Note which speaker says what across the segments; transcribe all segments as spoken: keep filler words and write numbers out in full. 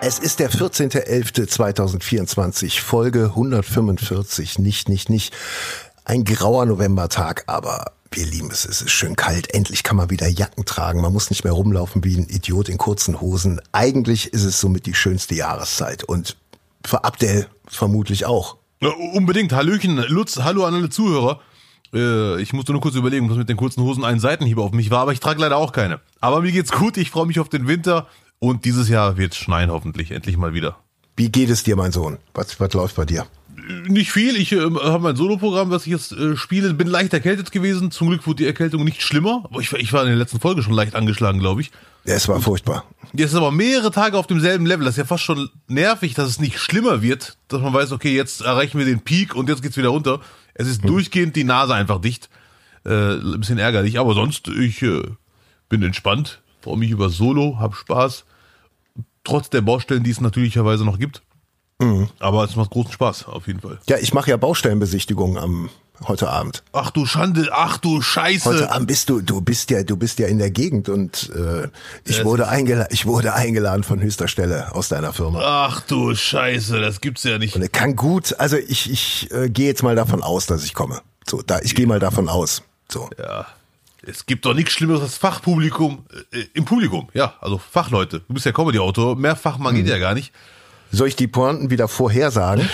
Speaker 1: Es ist der vierzehnter elfter zweitausendvierundzwanzig, Folge hundertfünfundvierzig. Nicht, nicht, nicht. Ein grauer Novembertag, aber wir lieben es. Es ist schön kalt. Endlich kann man wieder Jacken tragen. Man muss nicht mehr rumlaufen wie ein Idiot in kurzen Hosen. Eigentlich ist es somit die schönste Jahreszeit. Und für Abdel vermutlich auch.
Speaker 2: Ja, unbedingt. Hallöchen, Lutz, hallo an alle Zuhörer. Äh, ich musste nur kurz überlegen, was mit den kurzen Hosen ein Seitenhieb auf mich war, aber ich trage leider auch keine. Aber mir geht's gut, ich freue mich auf den Winter und dieses Jahr wird's schneien hoffentlich, endlich mal wieder.
Speaker 1: Wie geht es dir, mein Sohn? Was, was läuft bei dir?
Speaker 2: Nicht viel, ich äh, habe mein Soloprogramm, was ich jetzt äh, spiele, bin leicht erkältet gewesen. Zum Glück wurde die Erkältung nicht schlimmer, aber ich, ich war in der letzten Folge schon leicht angeschlagen, glaube ich.
Speaker 1: Es war furchtbar.
Speaker 2: Jetzt ist aber mehrere Tage auf demselben Level. Das ist ja fast schon nervig, dass es nicht schlimmer wird, dass man weiß, okay, jetzt erreichen wir den Peak und jetzt geht's wieder runter. Es ist hm. durchgehend die Nase einfach dicht. Äh, ein bisschen ärgerlich, aber sonst, ich äh, bin entspannt, freue mich über Solo, hab Spaß. Trotz der Baustellen, die es natürlicherweise noch gibt. Mhm. Aber es macht großen Spaß, auf jeden Fall.
Speaker 1: Ja, ich mache ja Baustellenbesichtigungen am heute Abend.
Speaker 2: Ach du Schande, ach du Scheiße.
Speaker 1: Heute Abend bist du, du bist ja, du bist ja in der Gegend und äh, ich wurde eingeladen, ich wurde eingeladen von höchster Stelle aus deiner Firma.
Speaker 2: Ach du Scheiße, das gibt's ja nicht.
Speaker 1: Und er kann gut, also ich ich äh, gehe jetzt mal davon aus, dass ich komme. So, da ich gehe mal davon aus. So.
Speaker 2: Ja. Es gibt doch nichts Schlimmeres als Fachpublikum äh, im Publikum. Ja, also Fachleute. Du bist ja Comedy-Autor, mehr Fachmann mhm. geht ja gar nicht.
Speaker 1: Soll ich die Pointen wieder vorhersagen?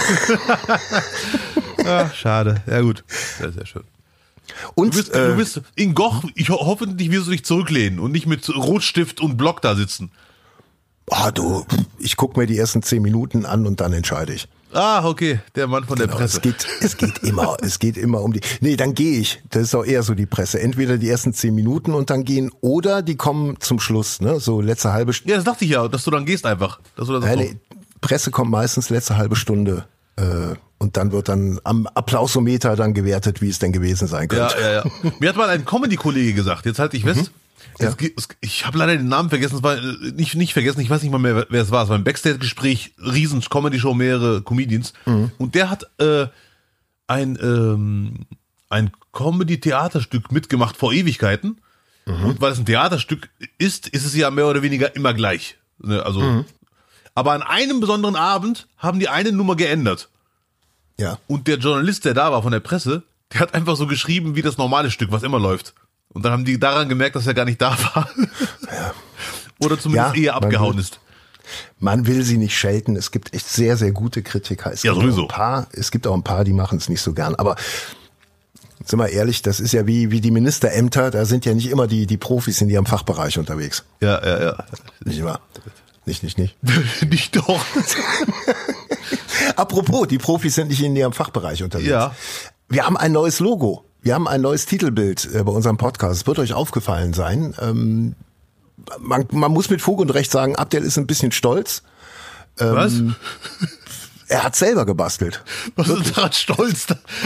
Speaker 2: Ach, schade. Ja gut, das ist ja schön.
Speaker 1: Und
Speaker 2: du bist,
Speaker 1: äh,
Speaker 2: du bist in Goch, ich ho- hoffentlich wirst du dich zurücklehnen und nicht mit Rotstift und Block da sitzen.
Speaker 1: Ah, du, ich guck mir die ersten zehn Minuten an und dann entscheide ich.
Speaker 2: Ah, okay, der Mann von
Speaker 1: genau,
Speaker 2: der Presse.
Speaker 1: Es geht, es geht immer, es geht immer um die. Nee, dann gehe ich. Das ist auch eher so die Presse. Entweder die ersten zehn Minuten und dann gehen, oder die kommen zum Schluss, ne? So letzte halbe Stunde.
Speaker 2: Ja, das dachte ich ja, dass du dann gehst einfach. Dass du das
Speaker 1: Nein, nee, Presse kommt meistens letzte halbe Stunde. Äh, und dann wird dann am Applausometer dann gewertet, wie es denn gewesen sein könnte.
Speaker 2: Ja, ja, ja. Mir hat mal ein Comedy-Kollege gesagt, jetzt halte ich fest. Mhm. Ja. Es, ich habe leider den Namen vergessen, es war nicht nicht vergessen, ich weiß nicht mal mehr, wer es war. Es war ein Backstage-Gespräch, riesen Comedy-Show, mehrere Comedians. Mhm. Und der hat äh, ein ähm, ein Comedy-Theaterstück mitgemacht vor Ewigkeiten. Mhm. Und weil es ein Theaterstück ist, ist es ja mehr oder weniger immer gleich. Also, mhm. aber an einem besonderen Abend haben die eine Nummer geändert.
Speaker 1: Ja. Und
Speaker 2: der Journalist, der da war von der Presse, der hat einfach so geschrieben wie das normale Stück, was immer läuft. Und dann haben die daran gemerkt, dass er gar nicht da war. Ja. Oder zumindest ja, eher abgehauen
Speaker 1: will,
Speaker 2: ist.
Speaker 1: Man will sie nicht schelten. Es gibt echt sehr, sehr gute Kritiker. Es
Speaker 2: ja,
Speaker 1: gibt
Speaker 2: sowieso.
Speaker 1: Ein paar, es gibt auch ein paar, die machen es nicht so gern. Aber sind wir ehrlich, das ist ja wie, wie die Ministerämter. Da sind ja nicht immer die, die Profis in ihrem Fachbereich unterwegs.
Speaker 2: Ja, ja, ja.
Speaker 1: Nicht immer. Nicht, nicht, nicht.
Speaker 2: Nicht doch.
Speaker 1: Apropos, die Profis sind nicht in ihrem Fachbereich unterwegs.
Speaker 2: Ja.
Speaker 1: Wir haben ein neues Logo. Wir haben ein neues Titelbild äh, bei unserem Podcast. Es wird euch aufgefallen sein. Ähm, man, man muss mit Fug und Recht sagen, Abdel ist ein bisschen stolz. Ähm,
Speaker 2: Was?
Speaker 1: Er hat selber gebastelt.
Speaker 2: Was ist daran stolz?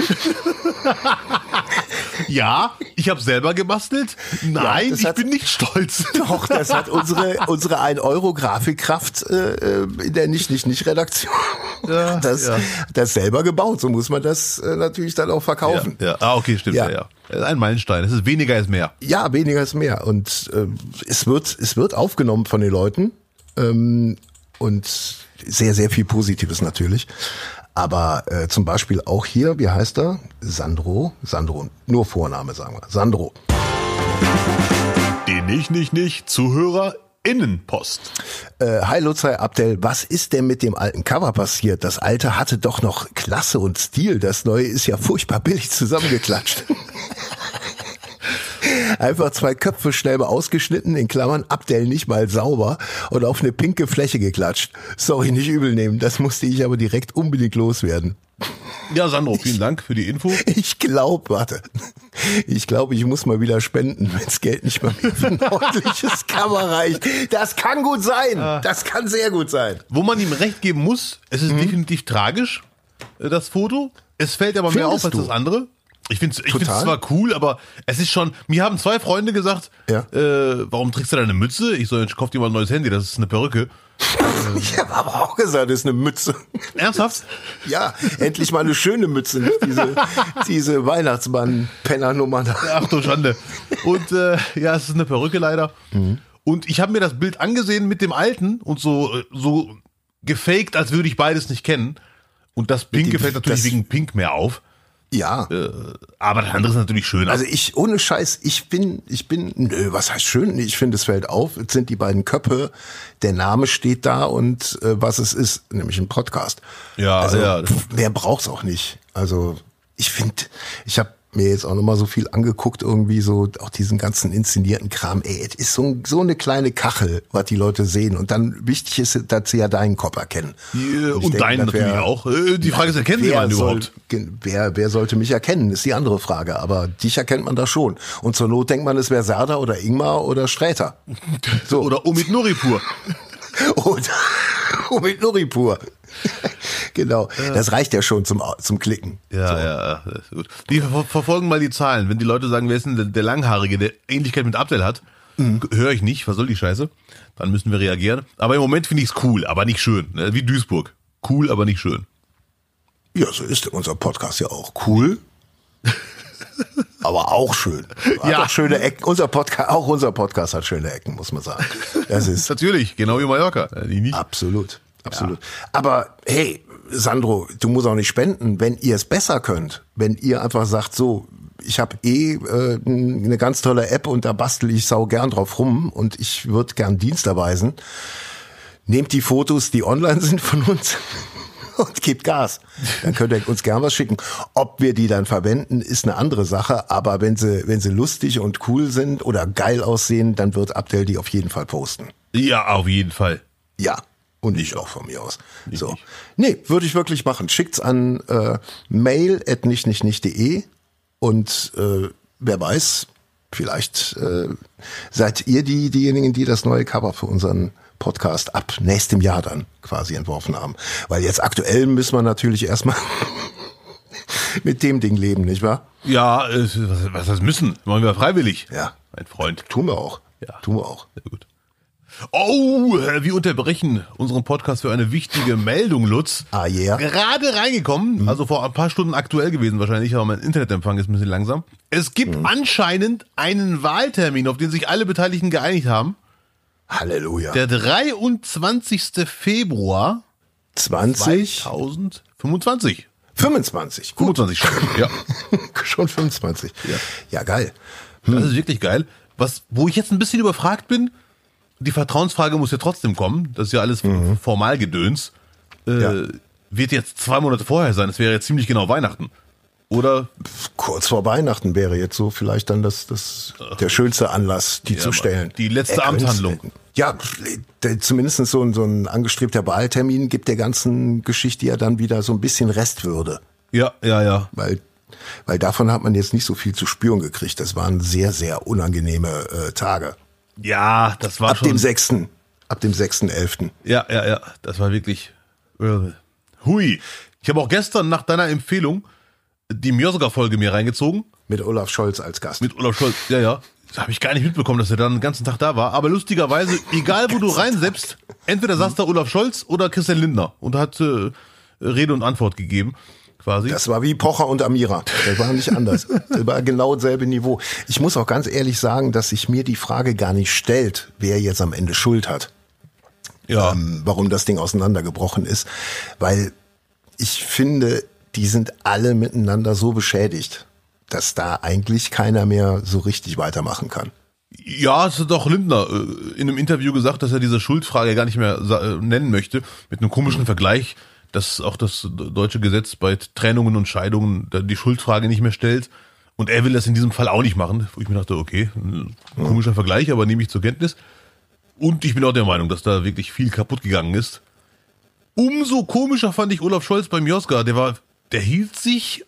Speaker 2: Ja, ich habe selber gebastelt. Nein, ja, ich hat, bin nicht stolz.
Speaker 1: Doch, das hat unsere unsere ein Euro Grafikkraft äh, in der Nicht-Nicht-Nicht-Redaktion
Speaker 2: ja,
Speaker 1: das,
Speaker 2: ja.
Speaker 1: das selber gebaut. So muss man das äh, natürlich dann auch verkaufen.
Speaker 2: Ja, ja. Ah, okay, stimmt. Ja. Ja, ja. Ein Meilenstein. Es ist weniger ist mehr.
Speaker 1: Ja, weniger ist mehr. Und äh, es wird es wird aufgenommen von den Leuten. Ähm, und sehr, sehr viel Positives natürlich. Aber äh, zum Beispiel auch hier, wie heißt er? Sandro. Sandro, nur Vorname sagen wir. Sandro.
Speaker 2: Die nicht, nicht, nicht ZuhörerInnenpost.
Speaker 1: Äh, hi Lutz, hi Abdel, was ist denn mit dem alten Cover passiert? Das alte hatte doch noch Klasse und Stil. Das neue ist ja furchtbar billig zusammengeklatscht. Einfach zwei Köpfe schnell mal ausgeschnitten, in Klammern Abdel nicht mal sauber und auf eine pinke Fläche geklatscht. Sorry, nicht übel nehmen, das musste ich aber direkt unbedingt loswerden.
Speaker 2: Ja, Sandro, vielen Dank für die Info.
Speaker 1: Ich glaube, warte, ich glaube, ich muss mal wieder spenden, wenn das Geld nicht mal mehr für ein ordentliches Cover reicht. Das kann gut sein, das kann sehr gut sein.
Speaker 2: Wo man ihm recht geben muss, es ist mhm. definitiv tragisch, das Foto. Es fällt aber Findest mehr auf als du? das andere. Ich finde es ich find's zwar cool, aber es ist schon, mir haben zwei Freunde gesagt, ja. äh, warum trägst du da eine Mütze? Ich so, ich kauf dir mal ein neues Handy, das ist eine Perücke.
Speaker 1: Ich habe aber auch gesagt, das ist eine Mütze.
Speaker 2: Ernsthaft?
Speaker 1: Ja, endlich mal eine schöne Mütze, nicht diese, diese Weihnachtsmann-Penner-Nummer da.
Speaker 2: Ach du Schande. Und äh, ja, es ist eine Perücke leider. Mhm. Und ich habe mir das Bild angesehen mit dem alten und so, so gefaked, als würde ich beides nicht kennen. Und das Pinke fällt natürlich wegen Pink mehr auf.
Speaker 1: Ja.
Speaker 2: Äh, aber das andere ist natürlich schöner.
Speaker 1: Also ich, ohne Scheiß, ich bin, ich bin, nö, was heißt schön? Ich finde, es fällt auf. Es sind die beiden Köpfe, der Name steht da und äh, was es ist, nämlich ein Podcast.
Speaker 2: Ja,
Speaker 1: also,
Speaker 2: ja.
Speaker 1: Pf, mehr braucht's auch nicht. Also ich finde, ich habe mir jetzt auch nochmal so viel angeguckt, irgendwie so, auch diesen ganzen inszenierten Kram. Ey, es ist so, so eine kleine Kachel, was die Leute sehen. Und dann wichtig ist, dass sie ja deinen Kopf erkennen.
Speaker 2: Ja, und, und denke, deinen natürlich wär, auch. Die Frage ist, erkennen sie meinen überhaupt?
Speaker 1: Wer, wer sollte mich erkennen, ist die andere Frage. Aber dich erkennt man da schon. Und zur Not denkt man, es wäre Serdar oder Ingmar oder Sträter.
Speaker 2: So. Oder Omid Nuripur.
Speaker 1: Oder Omid Nuripur. Genau, ja. Das reicht ja schon zum, zum Klicken.
Speaker 2: Ja, so. ja, das ist gut. Die ver- verfolgen mal die Zahlen. Wenn die Leute sagen, wer ist denn der, der Langhaarige, der Ähnlichkeit mit Abdel hat, mhm. höre ich nicht, was soll die Scheiße? Dann müssen wir reagieren. Aber im Moment finde ich es cool, aber nicht schön. Wie Duisburg. Cool, aber nicht schön.
Speaker 1: Ja, so ist unser Podcast ja auch. Cool, aber auch schön. Hat ja. Auch schöne Ecken. Unser Podcast, auch unser Podcast hat schöne Ecken, muss man sagen. Das ist
Speaker 2: natürlich, genau wie Mallorca. Die nicht.
Speaker 1: Absolut. Absolut. Ja. Aber hey, Sandro, du musst auch nicht spenden, wenn ihr es besser könnt. Wenn ihr einfach sagt, so, ich habe eh äh, eine ganz tolle App und da bastel ich sau gern drauf rum und ich würde gern Dienst erweisen. Nehmt die Fotos, die online sind von uns und gebt Gas. Dann könnt ihr uns gern was schicken. Ob wir die dann verwenden, ist eine andere Sache. Aber wenn sie, wenn sie lustig und cool sind oder geil aussehen, dann wird Abdel die auf jeden Fall posten.
Speaker 2: Ja, auf jeden Fall.
Speaker 1: Ja. Und ich auch von mir aus. Nicht so. Nicht. Nee, würde ich wirklich machen. Schickt's an äh, mail at nicht nicht nicht punkt de und äh, wer weiß, vielleicht äh, seid ihr die diejenigen, die das neue Cover für unseren Podcast ab nächstem Jahr dann quasi entworfen haben. Weil jetzt aktuell müssen wir natürlich erstmal mit dem Ding leben, nicht wahr?
Speaker 2: Ja, äh, was, was das müssen? Machen wir freiwillig.
Speaker 1: Ja.
Speaker 2: Mein Freund.
Speaker 1: Tun wir auch.
Speaker 2: Ja.
Speaker 1: Tun wir auch.
Speaker 2: Sehr gut. Oh, wir unterbrechen unseren Podcast für eine wichtige Meldung, Lutz.
Speaker 1: Ah, yeah.
Speaker 2: Gerade reingekommen, mhm. also vor ein paar Stunden aktuell gewesen wahrscheinlich, aber mein Internetempfang ist ein bisschen langsam. Es gibt mhm. anscheinend einen Wahltermin, auf den sich alle Beteiligten geeinigt haben.
Speaker 1: Halleluja.
Speaker 2: Der dreiundzwanzigster Februar
Speaker 1: zwanzig
Speaker 2: zweitausendfünfundzwanzig.
Speaker 1: fünfundzwanzig. Gut.
Speaker 2: fünfundzwanzig schon, ja.
Speaker 1: Schon fünfundzwanzig.
Speaker 2: Ja,
Speaker 1: ja geil.
Speaker 2: Hm. Das ist wirklich geil. Was, wo ich jetzt ein bisschen überfragt bin, die Vertrauensfrage muss ja trotzdem kommen, das ist ja alles mhm. Formalgedöns, äh, ja. wird jetzt zwei Monate vorher sein, das wäre jetzt ziemlich genau Weihnachten, oder?
Speaker 1: Kurz vor Weihnachten wäre jetzt so vielleicht dann das, das der schönste Anlass, die ja, zu stellen.
Speaker 2: Die letzte er Amtshandlung.
Speaker 1: Ja, zumindest so ein, so ein angestrebter Wahltermin gibt der ganzen Geschichte ja dann wieder so ein bisschen Restwürde.
Speaker 2: Ja, ja, ja.
Speaker 1: Weil weil davon hat man jetzt nicht so viel zu spüren gekriegt, das waren sehr, sehr unangenehme äh, Tage.
Speaker 2: Ja, das war
Speaker 1: ab
Speaker 2: schon...
Speaker 1: Dem sechsten Ab dem sechsten elften
Speaker 2: Ja, ja, ja, das war wirklich... Uh, hui. Ich habe auch gestern nach deiner Empfehlung die Mjosga-Folge mir reingezogen.
Speaker 1: Mit Olaf Scholz als Gast.
Speaker 2: Mit Olaf Scholz, ja, ja. Das habe ich gar nicht mitbekommen, dass er dann den ganzen Tag da war. Aber lustigerweise, egal wo du reinsetzt, entweder saß da Olaf Scholz oder Christian Lindner und hat äh, Rede und Antwort gegeben. Quasi.
Speaker 1: Das war wie Pocher und Amira. Das war nicht anders. Das war genau dasselbe Niveau. Ich muss auch ganz ehrlich sagen, dass sich mir die Frage gar nicht stellt, wer jetzt am Ende Schuld hat. Ja. Ähm, warum das Ding auseinandergebrochen ist. Weil ich finde, die sind alle miteinander so beschädigt, dass da eigentlich keiner mehr so richtig weitermachen kann.
Speaker 2: Ja, es hat auch Lindner in einem Interview gesagt, dass er diese Schuldfrage gar nicht mehr nennen möchte, mit einem komischen mhm. Vergleich, dass auch das deutsche Gesetz bei Trennungen und Scheidungen die Schuldfrage nicht mehr stellt. Und er will das in diesem Fall auch nicht machen. Wo ich mir dachte, okay, ein komischer Vergleich, aber nehme ich zur Kenntnis. Und ich bin auch der Meinung, dass da wirklich viel kaputt gegangen ist. Umso komischer fand ich Olaf Scholz beim Mjosga. Der war, der hielt sich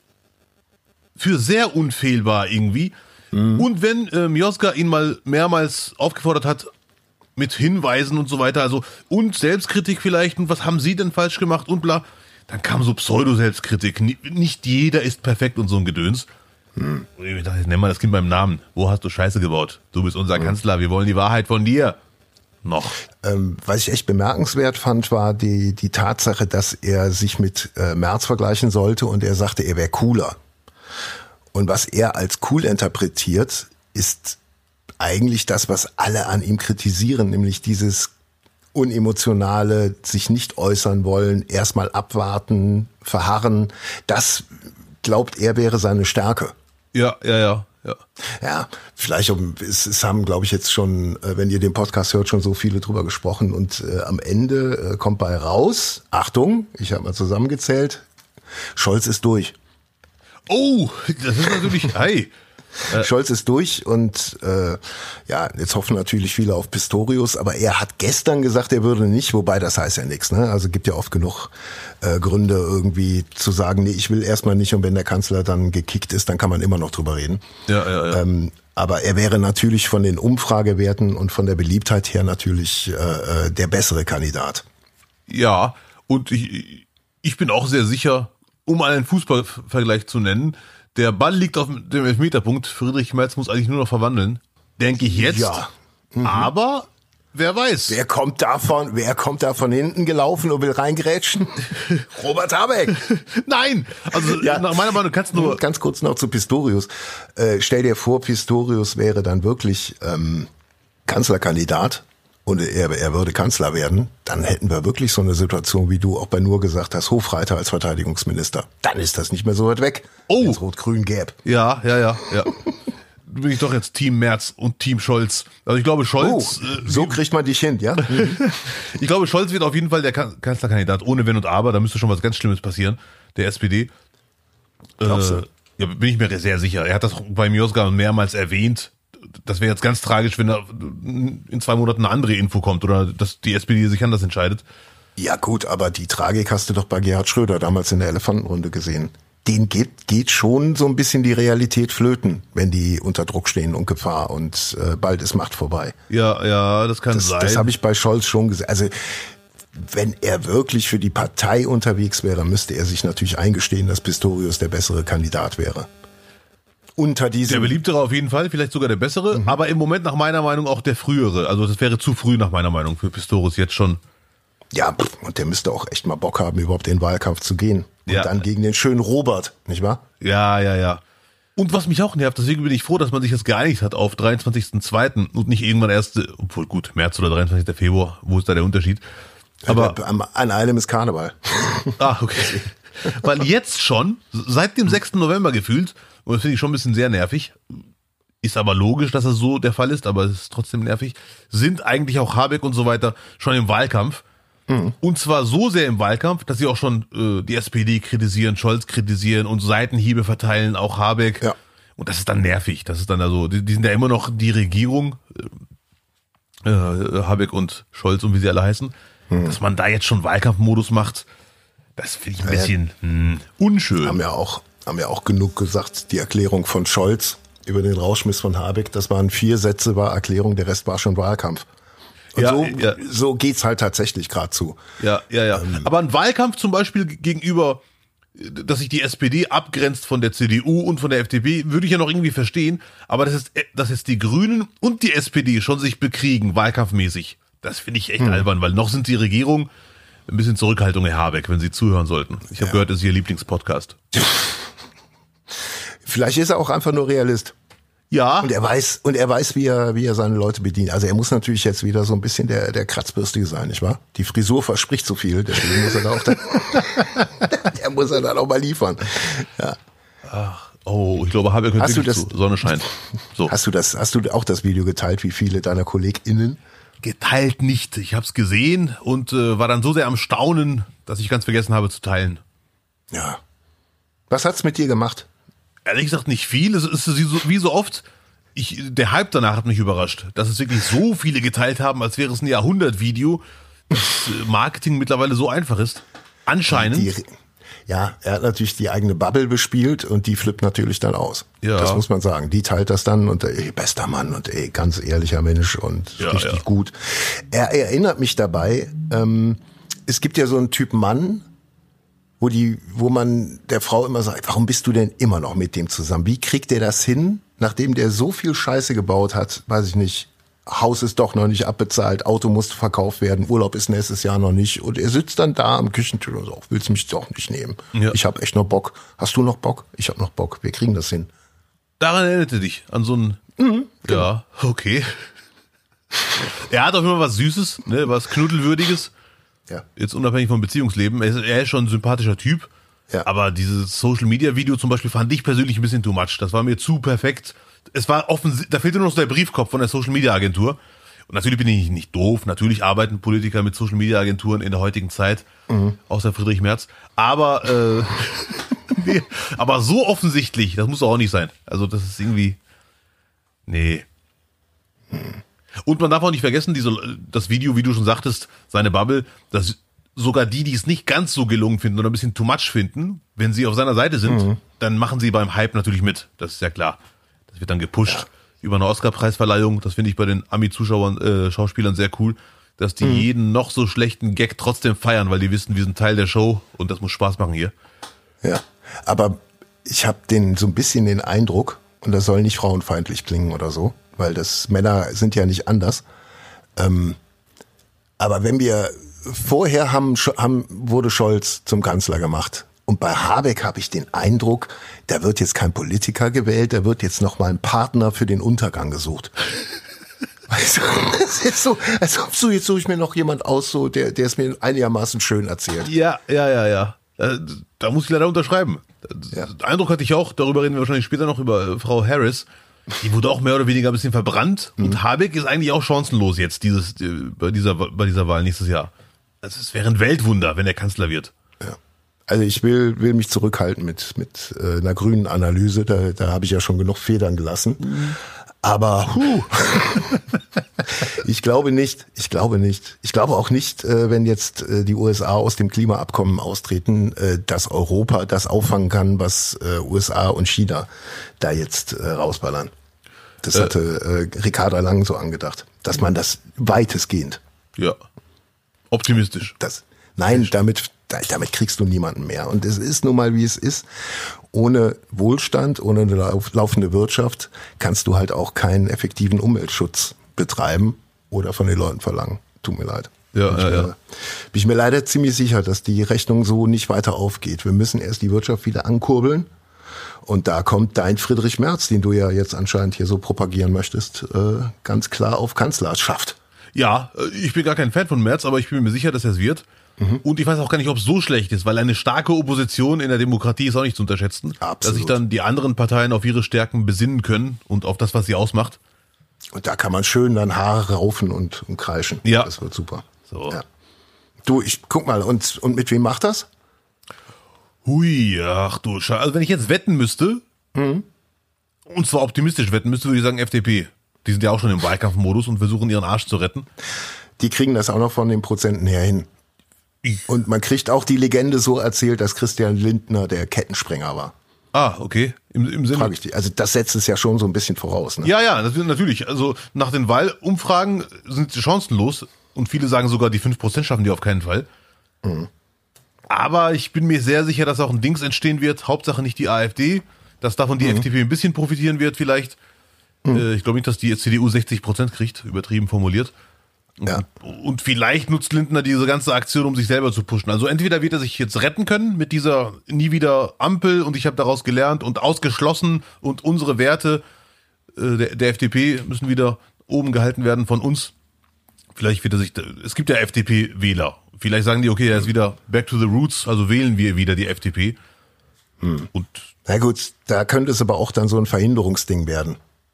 Speaker 2: für sehr unfehlbar irgendwie. Mhm. Und wenn äh, Mjosga ihn mal mehrmals aufgefordert hat, mit Hinweisen und so weiter, also und Selbstkritik vielleicht und was haben Sie denn falsch gemacht und bla, dann kam so Pseudo-Selbstkritik. Nicht jeder ist perfekt und so ein Gedöns. Hm. Ich dachte, nenn mal das Kind beim Namen. Wo hast du Scheiße gebaut? Du bist unser hm. Kanzler, wir wollen die Wahrheit von dir. Noch.
Speaker 1: Ähm, was ich echt bemerkenswert fand, war die, die Tatsache, dass er sich mit äh, Merz vergleichen sollte und er sagte, er wäre cooler. Und was er als cool interpretiert, ist eigentlich das, was alle an ihm kritisieren, nämlich dieses unemotionale, sich nicht äußern wollen, erstmal abwarten, verharren. Das glaubt er wäre seine Stärke.
Speaker 2: Ja, ja, ja. Ja,
Speaker 1: ja vielleicht um, es, es haben, glaube ich, jetzt schon, wenn ihr den Podcast hört, schon so viele drüber gesprochen und äh, am Ende äh, kommt bei raus, Achtung, ich habe mal zusammengezählt, Scholz ist durch.
Speaker 2: Oh, das ist natürlich, hey.
Speaker 1: Scholz ist durch und äh, ja, jetzt hoffen natürlich viele auf Pistorius, aber er hat gestern gesagt, er würde nicht, wobei das heißt ja nichts, ne? Also gibt ja oft genug äh, Gründe irgendwie zu sagen, nee, ich will erstmal nicht und wenn der Kanzler dann gekickt ist, dann kann man immer noch drüber reden.
Speaker 2: Ja, ja, ja.
Speaker 1: Ähm, aber er wäre natürlich von den Umfragewerten und von der Beliebtheit her natürlich äh, der bessere Kandidat.
Speaker 2: Ja, und ich, ich bin auch sehr sicher, um einen Fußballvergleich zu nennen, der Ball liegt auf dem Elfmeterpunkt. Friedrich Merz muss eigentlich nur noch verwandeln. Denke ich jetzt.
Speaker 1: Ja.
Speaker 2: Mhm. Aber wer weiß.
Speaker 1: Wer kommt davon, wer kommt da von hinten gelaufen und will reingrätschen? Robert Habeck.
Speaker 2: Nein. Also ja. Nach meiner Meinung kannst du nur...
Speaker 1: Ganz kurz noch zu Pistorius. Äh, stell dir vor, Pistorius wäre dann wirklich ähm, Kanzlerkandidat. Und er, er würde Kanzler werden, dann hätten wir wirklich so eine Situation, wie du auch bei Nur gesagt hast, Hofreiter als Verteidigungsminister. Dann ist das nicht mehr so weit weg.
Speaker 2: Oh.
Speaker 1: Rot-Grün-Gelb.
Speaker 2: Ja, ja, ja, ja. Bin ich doch jetzt Team Merz und Team Scholz. Also ich glaube, Scholz...
Speaker 1: Oh, so kriegt man dich hin, ja?
Speaker 2: Ich glaube, Scholz wird auf jeden Fall der Kanzlerkandidat, ohne Wenn und Aber. Da müsste schon was ganz Schlimmes passieren, der S P D.
Speaker 1: Glaubst du?
Speaker 2: Äh, ja, bin ich mir sehr sicher. Er hat das bei mir sogar mehrmals erwähnt. Das wäre jetzt ganz tragisch, wenn da in zwei Monaten eine andere Info kommt oder dass die S P D sich anders entscheidet.
Speaker 1: Ja gut, aber die Tragik hast du doch bei Gerhard Schröder damals in der Elefantenrunde gesehen. Den geht, geht schon so ein bisschen die Realität flöten, wenn die unter Druck stehen und Gefahr und äh, bald ist Macht vorbei.
Speaker 2: Ja, ja, das kann
Speaker 1: das,
Speaker 2: sein.
Speaker 1: Das habe ich bei Scholz schon gesehen. Also wenn er wirklich für die Partei unterwegs wäre, müsste er sich natürlich eingestehen, dass Pistorius der bessere Kandidat wäre. Unter diesem
Speaker 2: der beliebtere auf jeden Fall, vielleicht sogar der bessere, mhm. aber im Moment nach meiner Meinung auch der frühere. Also das wäre zu früh nach meiner Meinung für Pistorius jetzt schon.
Speaker 1: Ja, und der müsste auch echt mal Bock haben, überhaupt in den Wahlkampf zu gehen. Und ja. dann gegen den schönen Robert, nicht wahr?
Speaker 2: Ja, ja, ja. Und was mich auch nervt, deswegen bin ich froh, dass man sich jetzt geeinigt hat auf dreiundzwanzigsten zweiten und nicht irgendwann erst, obwohl gut, März oder dreiundzwanzigsten Februar, wo ist da der Unterschied? Aber
Speaker 1: an einem ist Karneval.
Speaker 2: Ah, okay. Weil jetzt schon, seit dem sechsten November gefühlt, und das finde ich schon ein bisschen sehr nervig, ist aber logisch, dass das so der Fall ist, aber es ist trotzdem nervig, sind eigentlich auch Habeck und so weiter schon im Wahlkampf. Mhm. Und zwar so sehr im Wahlkampf, dass sie auch schon äh, die S P D kritisieren, Scholz kritisieren und Seitenhiebe verteilen, auch Habeck.
Speaker 1: Ja.
Speaker 2: Und das ist dann nervig. Das ist dann also, die, die sind ja immer noch die Regierung, äh, Habeck und Scholz und wie sie alle heißen, mhm. dass man da jetzt schon Wahlkampfmodus macht, das finde ich ein bisschen ja, mh, unschön.
Speaker 1: Haben ja auch haben ja auch genug gesagt, die Erklärung von Scholz über den Rauschmiss von Habeck, das waren vier Sätze, war Erklärung, der Rest war schon Wahlkampf. Und
Speaker 2: ja,
Speaker 1: so,
Speaker 2: ja.
Speaker 1: so geht's halt tatsächlich gerade zu.
Speaker 2: Ja, ja, ja. Ähm, Aber ein Wahlkampf zum Beispiel gegenüber, dass sich die S P D abgrenzt von der C D U und von der F D P, würde ich ja noch irgendwie verstehen. Aber dass jetzt, dass jetzt die Grünen und die S P D schon sich bekriegen, wahlkampfmäßig, das finde ich echt hm. albern, weil noch sind die Regierung. Ein bisschen Zurückhaltung, Herr Habeck, wenn Sie zuhören sollten. Ich habe ja. gehört, das ist Ihr Lieblingspodcast.
Speaker 1: Vielleicht ist er auch einfach nur Realist.
Speaker 2: Ja.
Speaker 1: Und er weiß, und er weiß, wie er, wie er seine Leute bedient. Also er muss natürlich jetzt wieder so ein bisschen der, der Kratzbürstige sein, nicht wahr? Die Frisur verspricht so viel, deswegen muss er da auch, dann, der muss er dann auch mal liefern. Ja.
Speaker 2: Ach, oh, ich glaube, Habeck hört wirklich zu. Sonne scheint. So.
Speaker 1: Hast du das, hast du auch das Video geteilt, wie viele deiner KollegInnen?
Speaker 2: Geteilt nicht. Ich habe es gesehen und äh, war dann so sehr am Staunen, dass ich ganz vergessen habe zu teilen.
Speaker 1: Ja. Was hat's mit dir gemacht?
Speaker 2: Ehrlich gesagt nicht viel. Es ist wie so oft, ich, der Hype danach hat mich überrascht, dass es wirklich so viele geteilt haben, als wäre es ein Jahrhundert-Video, dass Marketing mittlerweile so einfach ist. Anscheinend.
Speaker 1: Die, ja, er hat natürlich die eigene Bubble bespielt und die flippt natürlich dann aus.
Speaker 2: Ja.
Speaker 1: Das muss man sagen. Die teilt das dann und ey, bester Mann und ey, ganz ehrlicher Mensch und
Speaker 2: ja,
Speaker 1: richtig
Speaker 2: ja.
Speaker 1: gut. Er erinnert mich dabei, ähm, es gibt ja so einen Typ Mann, wo die, wo man der Frau immer sagt, warum bist du denn immer noch mit dem zusammen? Wie kriegt der das hin, nachdem der so viel Scheiße gebaut hat, weiß ich nicht, Haus ist doch noch nicht abbezahlt, Auto muss verkauft werden, Urlaub ist nächstes Jahr noch nicht und er sitzt dann da am Küchentisch und sagt, willst du mich doch nicht nehmen? Ja. Ich habe echt noch Bock. Hast du noch Bock? Ich habe noch Bock. Wir kriegen das hin.
Speaker 2: Daran erinnerte dich, an so einen Mhm, genau. Ja, okay. Er hat auf jeden Fall was Süßes, ne, was Knuddelwürdiges.
Speaker 1: Ja.
Speaker 2: Jetzt unabhängig vom Beziehungsleben. Er ist, er ist schon ein sympathischer Typ. Ja. Aber dieses Social-Media-Video zum Beispiel fand ich persönlich ein bisschen too much. Das war mir zu perfekt. Es war offensichtlich, da fehlte nur noch so der Briefkopf von der Social-Media-Agentur. Und natürlich bin ich nicht doof. Natürlich arbeiten Politiker mit Social-Media-Agenturen in der heutigen Zeit. Mhm. Außer Friedrich Merz. Aber, äh, nee, aber so offensichtlich, das muss auch nicht sein. Also das ist irgendwie, nee. Hm. Und man darf auch nicht vergessen, diese, das Video, wie du schon sagtest, seine Bubble, dass sogar die, die es nicht ganz so gelungen finden oder ein bisschen too much finden, wenn sie auf seiner Seite sind, mhm. dann machen sie beim Hype natürlich mit. Das ist ja klar. Das wird dann gepusht ja. über eine Oscar-Preisverleihung. Das finde ich bei den Ami-Zuschauern, äh, Schauspielern sehr cool, dass die mhm. jeden noch so schlechten Gag trotzdem feiern, weil die wissen, wir sind Teil der Show und das muss Spaß machen hier.
Speaker 1: Ja, aber ich habe den so ein bisschen den Eindruck, und das soll nicht frauenfeindlich klingen oder so, weil das Männer sind ja nicht anders. Ähm, aber wenn wir vorher haben, haben wurde Scholz zum Kanzler gemacht und bei Habeck habe ich den Eindruck, da wird jetzt kein Politiker gewählt, da wird jetzt noch mal ein Partner für den Untergang gesucht. Weißt du, das ist jetzt so, als ob so, jetzt suche ich mir noch jemand aus, so der, der es mir einigermaßen schön erzählt.
Speaker 2: Ja, ja, ja, ja. Da muss ich leider unterschreiben. Ja. Den Eindruck hatte ich auch, darüber reden wir wahrscheinlich später noch, über Frau Harris. Die wurde auch mehr oder weniger ein bisschen verbrannt. Mhm. Und Habeck ist eigentlich auch chancenlos jetzt dieses, bei dieser, bei dieser Wahl nächstes Jahr. Also es wäre ein Weltwunder, wenn er Kanzler wird.
Speaker 1: Ja. Also ich will, will mich zurückhalten mit, mit äh, einer grünen Analyse. Da, da habe ich ja schon genug Federn gelassen. Mhm. Aber huh, ich glaube nicht, ich glaube nicht. Ich glaube auch nicht, äh, wenn jetzt äh, die U S A aus dem Klimaabkommen austreten, äh, dass Europa das auffangen kann, was äh, U S A und China da jetzt äh, rausballern. Das äh, hatte äh, Ricarda Lang so angedacht, dass man das weitestgehend.
Speaker 2: Ja, optimistisch.
Speaker 1: Das, nein, damit, damit kriegst du niemanden mehr. Und es ist nun mal, wie es ist. Ohne Wohlstand, ohne eine laufende Wirtschaft kannst du halt auch keinen effektiven Umweltschutz betreiben oder von den Leuten verlangen. Tut mir leid.
Speaker 2: Ja,
Speaker 1: bin,
Speaker 2: ja,
Speaker 1: ich
Speaker 2: ja.
Speaker 1: Mir, bin ich mir leider ziemlich sicher, dass die Rechnung so nicht weiter aufgeht. Wir müssen erst die Wirtschaft wieder ankurbeln. Und da kommt dein Friedrich Merz, den du ja jetzt anscheinend hier so propagieren möchtest, ganz klar auf Kanzlerschaft.
Speaker 2: Ja, ich bin gar kein Fan von Merz, aber ich bin mir sicher, dass er es wird. Mhm. Und ich weiß auch gar nicht, ob es so schlecht ist, weil eine starke Opposition in der Demokratie ist auch nicht zu unterschätzen.
Speaker 1: Absolut.
Speaker 2: Dass sich dann die anderen Parteien auf ihre Stärken besinnen können und auf das, was sie ausmacht.
Speaker 1: Und da kann man schön dann Haare raufen und, und kreischen.
Speaker 2: Ja.
Speaker 1: Das wird super.
Speaker 2: So.
Speaker 1: Ja. Du, ich guck mal, und, und mit wem macht das?
Speaker 2: Hui, ach du Scheiße. Also wenn ich jetzt wetten müsste, mhm. und zwar optimistisch wetten müsste, würde ich sagen F D P. Die sind ja auch schon im Wahlkampfmodus und versuchen ihren Arsch zu retten.
Speaker 1: Die kriegen das auch noch von den Prozenten her hin. Und man kriegt auch die Legende so erzählt, dass Christian Lindner der Kettensprenger war.
Speaker 2: Ah, okay. Im, im Sinne.
Speaker 1: Frage ich dich. Also das setzt es ja schon so ein bisschen voraus. Ne?
Speaker 2: Ja, ja, das wird natürlich. Also nach den Wahlumfragen sind sie chancenlos und viele sagen sogar, die fünf Prozent schaffen die auf keinen Fall. Mhm. Aber ich bin mir sehr sicher, dass auch ein Dings entstehen wird. Hauptsache nicht die AfD, dass davon die mhm. F D P ein bisschen profitieren wird vielleicht. Mhm. Äh, ich glaube nicht, dass die C D U sechzig Prozent kriegt, übertrieben formuliert.
Speaker 1: Ja.
Speaker 2: Und vielleicht nutzt Lindner diese ganze Aktion, um sich selber zu pushen. Also entweder wird er sich jetzt retten können mit dieser nie wieder Ampel und ich habe daraus gelernt und ausgeschlossen und unsere Werte äh, der, der F D P müssen wieder oben gehalten werden von uns. Vielleicht wird er sich, es gibt ja F D P-Wähler. Vielleicht sagen die, okay, er ist wieder back to the roots, also wählen wir wieder die F D P.
Speaker 1: Hm. Und na gut, da könnte es aber auch dann so ein Verhinderungsding werden.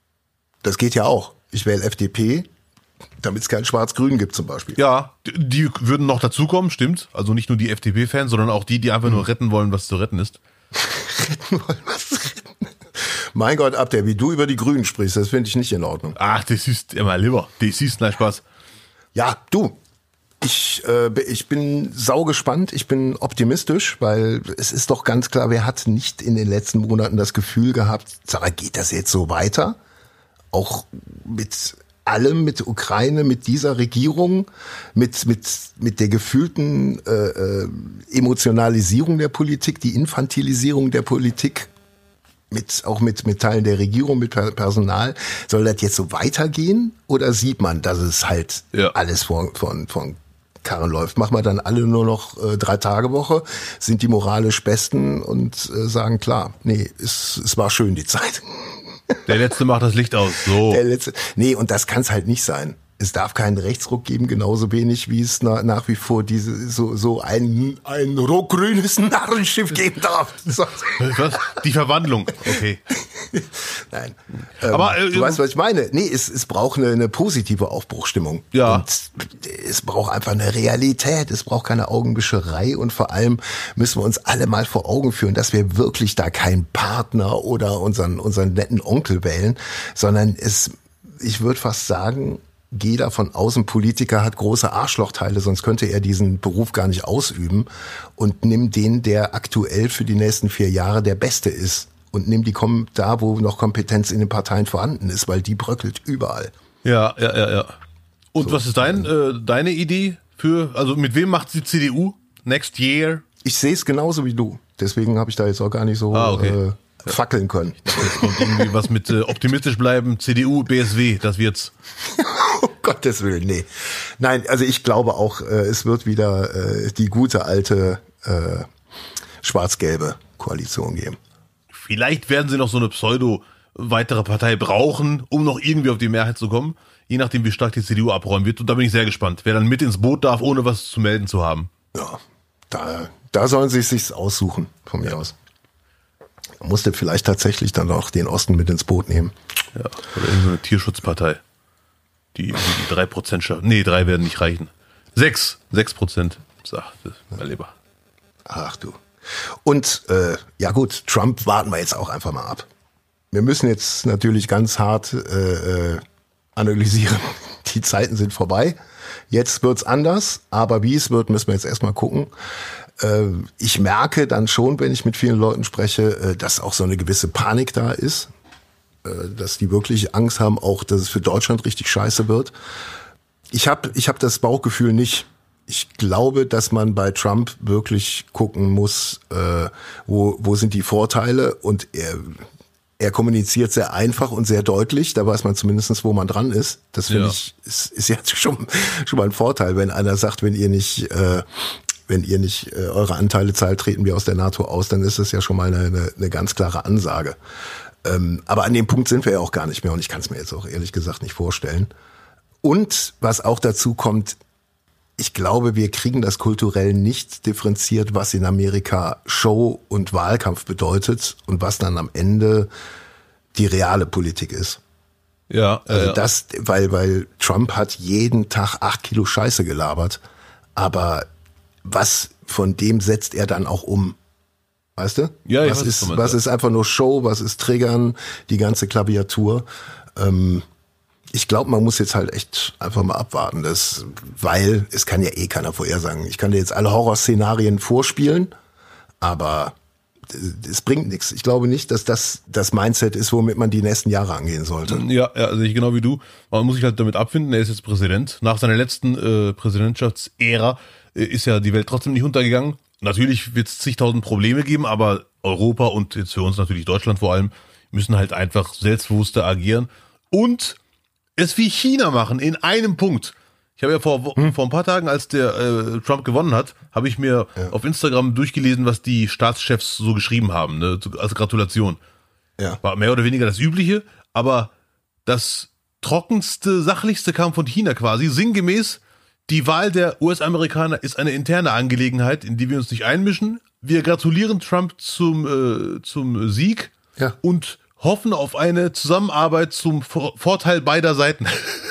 Speaker 1: Das geht ja auch. Ich wähle F D P, damit es kein Schwarz-Grün gibt zum Beispiel.
Speaker 2: Ja, die würden noch dazukommen, stimmt. Also nicht nur die F D P-Fans, sondern auch die, die einfach mhm. nur retten wollen, was zu retten ist.
Speaker 1: Retten wollen, was zu retten. Mein Gott, Abder, wie du über die Grünen sprichst, das finde ich nicht in Ordnung.
Speaker 2: Ach, das ist immer lieber. Das ist nein Spaß.
Speaker 1: Ja, du. Ich, äh, ich bin saugespannt, ich bin optimistisch, weil es ist doch ganz klar, wer hat nicht in den letzten Monaten das Gefühl gehabt, sag mal, geht das jetzt so weiter? Auch mit allem, mit Ukraine, mit dieser Regierung, mit mit mit der gefühlten äh, äh, Emotionalisierung der Politik, die Infantilisierung der Politik, mit auch mit mit Teilen der Regierung, mit Personal. Soll das jetzt so weitergehen oder sieht man, dass es halt ja. alles von von von Karren läuft? Machen wir dann alle nur noch äh, drei Tage Woche, sind die moralisch Besten und äh, sagen klar, nee, es es war schön die Zeit.
Speaker 2: Der Letzte macht das Licht aus. So.
Speaker 1: Der Letzte. Nee, und das kann es halt nicht sein. Es darf keinen Rechtsruck geben, genauso wenig wie es na, nach wie vor diese so so ein ein rot-grünes Narrenschiff geben darf. So.
Speaker 2: Was? Die Verwandlung. Okay.
Speaker 1: Nein. Ähm,
Speaker 2: Aber äh,
Speaker 1: du weißt, was ich meine. Nee, es, es braucht eine, eine positive Aufbruchstimmung.
Speaker 2: Ja.
Speaker 1: Und es braucht einfach eine Realität. Es braucht keine Augenwischerei. Und vor allem müssen wir uns alle mal vor Augen führen, dass wir wirklich da keinen Partner oder unseren, unseren netten Onkel wählen, sondern es, ich würde fast sagen, jeder von außen Politiker hat große Arschlochteile, sonst könnte er diesen Beruf gar nicht ausüben. Und nimm den, der aktuell für die nächsten vier Jahre der Beste ist. Und nimm die Kom- da, wo noch Kompetenz in den Parteien vorhanden ist, weil die bröckelt überall.
Speaker 2: Ja, ja, ja, ja. Und so, was ist dein, äh, deine Idee für, also mit wem macht die C D U next year?
Speaker 1: Ich sehe es genauso wie du. Deswegen habe ich da jetzt auch gar nicht so
Speaker 2: ah, okay.
Speaker 1: äh, fackeln können.
Speaker 2: Jetzt kommt irgendwie was mit äh, optimistisch bleiben, C D U, B S W, das wird's.
Speaker 1: Um Gottes Willen, nee. Nein, also ich glaube auch, äh, es wird wieder äh, die gute alte äh, schwarz-gelbe Koalition geben.
Speaker 2: Vielleicht werden sie noch so eine pseudo-weitere Partei brauchen, um noch irgendwie auf die Mehrheit zu kommen, je nachdem, wie stark die C D U abräumen wird. Und da bin ich sehr gespannt, wer dann mit ins Boot darf, ohne was zu melden zu haben.
Speaker 1: Ja, da, da sollen sie es sich aussuchen, von mir ja. aus. Man musste vielleicht tatsächlich dann auch den Osten mit ins Boot nehmen.
Speaker 2: Ja, oder irgendeine Tierschutzpartei. Die, die drei Prozent schaffen. Nee, drei werden nicht reichen. Sechs. Sechs Prozent. Sag, das ist mein Lieber.
Speaker 1: Ach du. Und äh, ja gut, Trump warten wir jetzt auch einfach mal ab. Wir müssen jetzt natürlich ganz hart äh, analysieren. Die Zeiten sind vorbei. Jetzt wird's anders, aber wie es wird, müssen wir jetzt erstmal gucken. Äh, ich merke dann schon, wenn ich mit vielen Leuten spreche, äh, dass auch so eine gewisse Panik da ist. Dass die wirklich Angst haben, auch, dass es für Deutschland richtig scheiße wird. Ich habe ich hab das Bauchgefühl nicht. Ich glaube, dass man bei Trump wirklich gucken muss, äh, wo, wo sind die Vorteile. Und er, er kommuniziert sehr einfach und sehr deutlich. Da weiß man zumindest, wo man dran ist. Das finde ja. ich, ist, ist ja schon, schon mal ein Vorteil, wenn einer sagt, wenn ihr nicht... Äh, wenn ihr nicht äh, eure Anteile zahlt, treten wir aus der NATO aus, dann ist das ja schon mal eine, eine, eine ganz klare Ansage. Ähm, aber an dem Punkt sind wir ja auch gar nicht mehr und ich kann es mir jetzt auch ehrlich gesagt nicht vorstellen. Und was auch dazu kommt, ich glaube, wir kriegen das kulturell nicht differenziert, was in Amerika Show und Wahlkampf bedeutet und was dann am Ende die reale Politik ist.
Speaker 2: Ja, äh,
Speaker 1: also das, weil, weil Trump hat jeden Tag acht Kilo Scheiße gelabert, aber was von dem setzt er dann auch um? Weißt du?
Speaker 2: Ja,
Speaker 1: was ist, was ist einfach nur Show, was ist Triggern, die ganze Klaviatur. Ähm, ich glaube, man muss jetzt halt echt einfach mal abwarten, das, weil es kann ja eh keiner vorhersagen. Ich kann dir jetzt alle Horrorszenarien vorspielen, aber es bringt nichts. Ich glaube nicht, dass das das Mindset ist, womit man die nächsten Jahre angehen sollte.
Speaker 2: Ja, ja, also ich genau wie du. Man muss sich halt damit abfinden, er ist jetzt Präsident. Nach seiner letzten äh, Präsidentschaftsära äh, ist ja die Welt trotzdem nicht untergegangen. Natürlich wird es zigtausend Probleme geben, aber Europa und jetzt für uns natürlich Deutschland vor allem müssen halt einfach selbstbewusster agieren und es wie China machen in einem Punkt. Ich habe ja vor, hm. vor ein paar Tagen, als der äh, Trump gewonnen hat, habe ich mir ja. auf Instagram durchgelesen, was die Staatschefs so geschrieben haben, ne, als Gratulation.
Speaker 1: Ja.
Speaker 2: War mehr oder weniger das Übliche, aber das trockenste, sachlichste kam von China quasi, sinngemäß: Die Wahl der U S-Amerikaner ist eine interne Angelegenheit, in die wir uns nicht einmischen. Wir gratulieren Trump zum, äh, zum Sieg
Speaker 1: ja.
Speaker 2: und hoffen auf eine Zusammenarbeit zum Vor- Vorteil beider Seiten.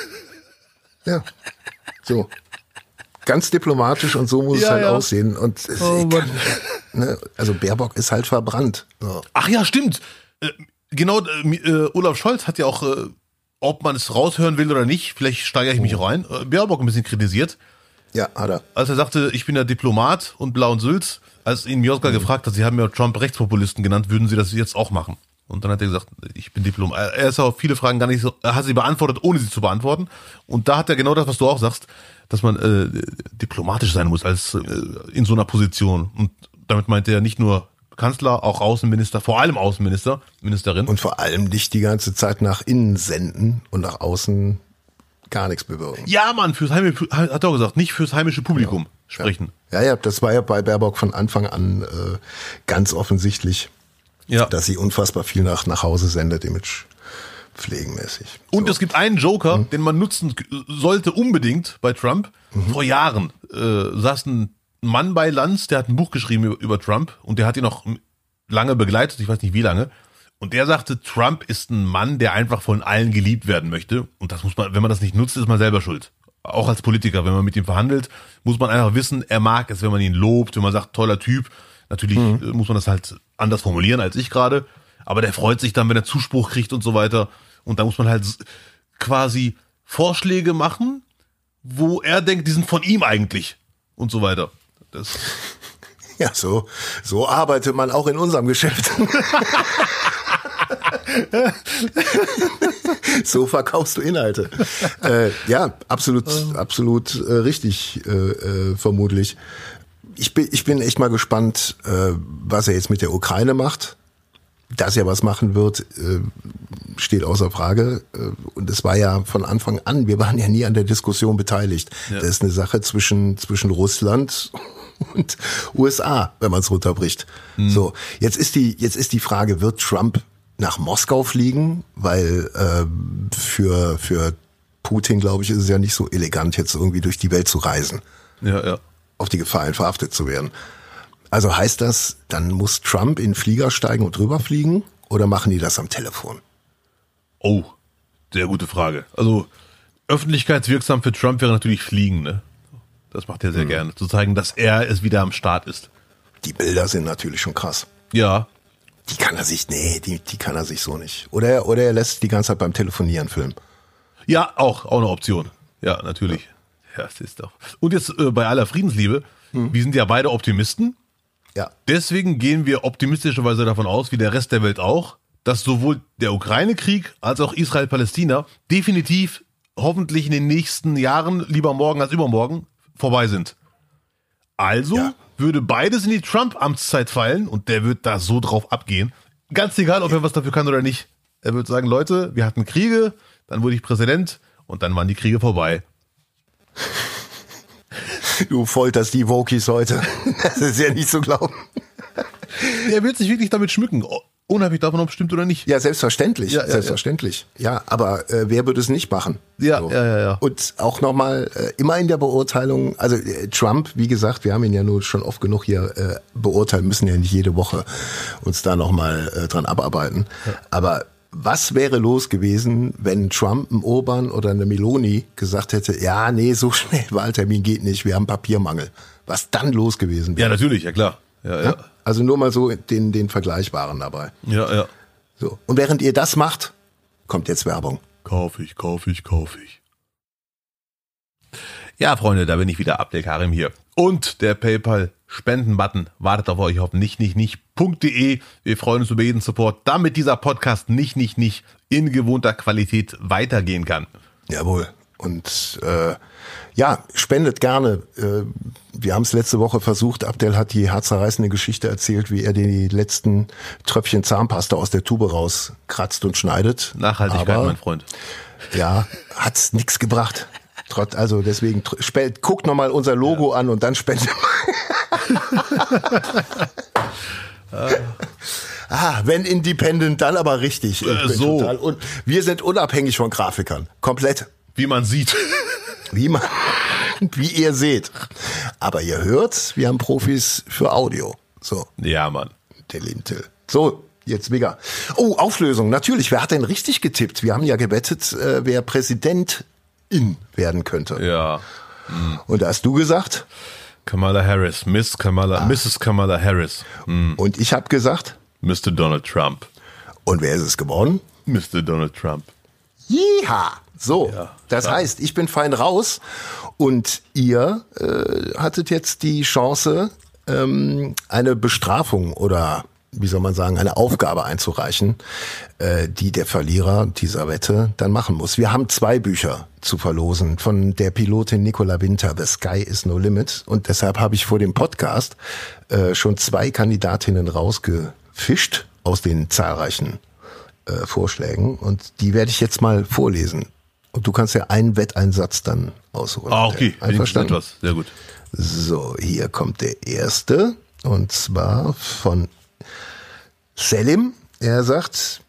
Speaker 1: Ja, so. Ganz diplomatisch und so muss ja, es halt ja. aussehen. Und es, oh, kann, ne, also Baerbock ist halt verbrannt. So.
Speaker 2: Ach ja, stimmt. Äh, genau, äh, Olaf Scholz hat ja auch... Äh, ob man es raushören will oder nicht, vielleicht steigere ich mich oh. rein, Baerbock ein bisschen kritisiert.
Speaker 1: Ja, hat er.
Speaker 2: Als er sagte, ich bin ja Diplomat und Blau und Sülz, als ihn Mioska mhm. gefragt hat, sie haben ja Trump Rechtspopulisten genannt, würden sie das jetzt auch machen? Und dann hat er gesagt, ich bin Diplomat. Er ist auf viele Fragen gar nicht so, er hat sie beantwortet, ohne sie zu beantworten. Und da hat er genau das, was du auch sagst, dass man äh, diplomatisch sein muss als äh, in so einer Position. Und damit meint er nicht nur Kanzler, auch Außenminister, vor allem Außenminister, Ministerin.
Speaker 1: Und vor allem nicht die ganze Zeit nach innen senden und nach außen gar nichts bewirken.
Speaker 2: Ja, Mann, fürs heimische, hat er auch gesagt, nicht fürs heimische Publikum ja. sprechen.
Speaker 1: Ja, ja, das war ja bei Baerbock von Anfang an äh, ganz offensichtlich, ja. dass sie unfassbar viel nach, nach Hause sendet, Image pflegenmäßig.
Speaker 2: Und
Speaker 1: so.
Speaker 2: es gibt einen Joker, mhm. den man nutzen sollte unbedingt bei Trump. Mhm. Vor Jahren äh, saß ein Mann bei Lanz, der hat ein Buch geschrieben über, über Trump und der hat ihn auch lange begleitet, ich weiß nicht wie lange. Und der sagte, Trump ist ein Mann, der einfach von allen geliebt werden möchte. Und das muss man, wenn man das nicht nutzt, ist man selber schuld. Auch als Politiker, wenn man mit ihm verhandelt, muss man einfach wissen, er mag es, wenn man ihn lobt, wenn man sagt, toller Typ. Natürlich mhm. muss man das halt anders formulieren als ich gerade. Aber der freut sich dann, wenn er Zuspruch kriegt und so weiter. Und da muss man halt quasi Vorschläge machen, wo er denkt, die sind von ihm eigentlich. Und so weiter. Das
Speaker 1: ja, so, so arbeitet man auch in unserem Geschäft. So verkaufst du Inhalte. Äh, ja, absolut, absolut äh, richtig, äh, äh, vermutlich. Ich bin, ich bin echt mal gespannt, äh, was er jetzt mit der Ukraine macht. Dass er was machen wird, äh, steht außer Frage. Äh, und es war ja von Anfang an, wir waren ja nie an der Diskussion beteiligt. Ja. Das ist eine Sache zwischen, zwischen Russland und U S A, wenn man es runterbricht. Mhm. So, jetzt ist die, jetzt ist die Frage, wird Trump nach Moskau fliegen, weil äh, für für Putin, glaube ich, ist es ja nicht so elegant, jetzt irgendwie durch die Welt zu reisen.
Speaker 2: Ja, ja.
Speaker 1: Auf die Gefahr hin, verhaftet zu werden. Also heißt das, dann muss Trump in den Flieger steigen und drüber fliegen? Oder machen die das am Telefon?
Speaker 2: Oh, sehr gute Frage. Also öffentlichkeitswirksam für Trump wäre natürlich fliegen, ne? Das macht er sehr mhm. gerne. Zu zeigen, dass er es wieder am Start ist.
Speaker 1: Die Bilder sind natürlich schon krass.
Speaker 2: Ja.
Speaker 1: Die kann er sich, nee, die, die kann er sich so nicht. Oder er, oder er lässt die ganze Zeit beim Telefonieren filmen.
Speaker 2: Ja, auch, auch eine Option. Ja, natürlich. Ja, das ist doch. Und jetzt äh, bei aller Friedensliebe, hm. wir sind ja beide Optimisten.
Speaker 1: Ja.
Speaker 2: Deswegen gehen wir optimistischerweise davon aus, wie der Rest der Welt auch, dass sowohl der Ukraine-Krieg als auch Israel-Palästina definitiv hoffentlich in den nächsten Jahren, lieber morgen als übermorgen, vorbei sind. Also ja. würde beides in die Trump-Amtszeit fallen und der wird da so drauf abgehen. Ganz egal, ob er was dafür kann oder nicht. Er wird sagen, Leute, wir hatten Kriege, dann wurde ich Präsident und dann waren die Kriege vorbei.
Speaker 1: Du folterst die Wokies heute. Das ist ja nicht zu glauben.
Speaker 2: Er wird sich wirklich damit schmücken, unabhängig davon, ob es stimmt oder nicht.
Speaker 1: Ja, selbstverständlich.
Speaker 2: Ja, ja,
Speaker 1: selbstverständlich. Ja, ja aber äh, wer würde es nicht machen?
Speaker 2: Ja,
Speaker 1: so.
Speaker 2: ja, ja, ja.
Speaker 1: Und auch nochmal, äh, immer in der Beurteilung, also äh, Trump, wie gesagt, wir haben ihn ja nur schon oft genug hier äh, beurteilt, müssen ja nicht jede Woche uns da nochmal äh, dran abarbeiten. Ja. Aber was wäre los gewesen, wenn Trump, ein Orban oder eine Meloni gesagt hätte, ja, nee, so schnell Wahltermin geht nicht, wir haben Papiermangel. Was dann los gewesen wäre?
Speaker 2: Ja, natürlich, ja klar. Ja, ja.
Speaker 1: Ja? Also nur mal so den, den Vergleichbaren dabei.
Speaker 2: Ja, ja.
Speaker 1: So. Und während ihr das macht, kommt jetzt Werbung.
Speaker 2: Kauf ich, kauf ich, kauf ich. Ja, Freunde, da bin ich wieder, Abdel Karim hier. Und der PayPal-Spenden-Button wartet auf euch auf nicht, nicht, nicht punkt de. Wir freuen uns über jeden Support, damit dieser Podcast nicht, nicht, nicht in gewohnter Qualität weitergehen kann.
Speaker 1: Jawohl. Und äh, ja, spendet gerne. Äh, wir haben es letzte Woche versucht. Abdel hat die herzzerreißende Geschichte erzählt, wie er die letzten Tröpfchen Zahnpasta aus der Tube rauskratzt und schneidet.
Speaker 2: Nachhaltigkeit, aber, mein Freund.
Speaker 1: Ja, hat's nix gebracht. Trotz, also deswegen, spend, guckt nochmal unser Logo ja. an und dann spendet Ah, wenn independent, dann aber richtig.
Speaker 2: Äh, so.
Speaker 1: Total, und wir sind unabhängig von Grafikern. Komplett.
Speaker 2: Wie man sieht.
Speaker 1: Wie man, wie ihr seht. Aber ihr hört, wir haben Profis für Audio. So.
Speaker 2: Ja, Mann.
Speaker 1: Der liebe Till. So, jetzt Mega. Oh, Auflösung. Natürlich, wer hat denn richtig getippt? Wir haben ja gewettet, äh, wer Präsidentin werden könnte.
Speaker 2: Ja.
Speaker 1: Mhm. Und da hast du gesagt?
Speaker 2: Kamala Harris. Miss Kamala, ah. Misses Kamala Harris. Mhm.
Speaker 1: Und ich habe gesagt?
Speaker 2: Mister Donald Trump.
Speaker 1: Und wer ist es geworden?
Speaker 2: Mister Donald Trump.
Speaker 1: Jeha! So,
Speaker 2: ja,
Speaker 1: das
Speaker 2: klar.
Speaker 1: heißt, ich bin fein raus und ihr äh, hattet jetzt die Chance, ähm, eine Bestrafung oder wie soll man sagen, eine Aufgabe einzureichen, äh, die der Verlierer dieser Wette dann machen muss. Wir haben zwei Bücher zu verlosen von der Pilotin Nicola Winter, The Sky is no limit. Und deshalb habe ich vor dem Podcast äh, schon zwei Kandidatinnen rausgefischt aus den zahlreichen äh, Vorschlägen. Und die werde ich jetzt mal vorlesen. Und du kannst ja einen Wetteinsatz dann ausholen.
Speaker 2: Ah, okay.
Speaker 1: Einverstanden?
Speaker 2: Etwas. Sehr gut.
Speaker 1: So, hier kommt der erste. Und zwar von Selim. Er sagt,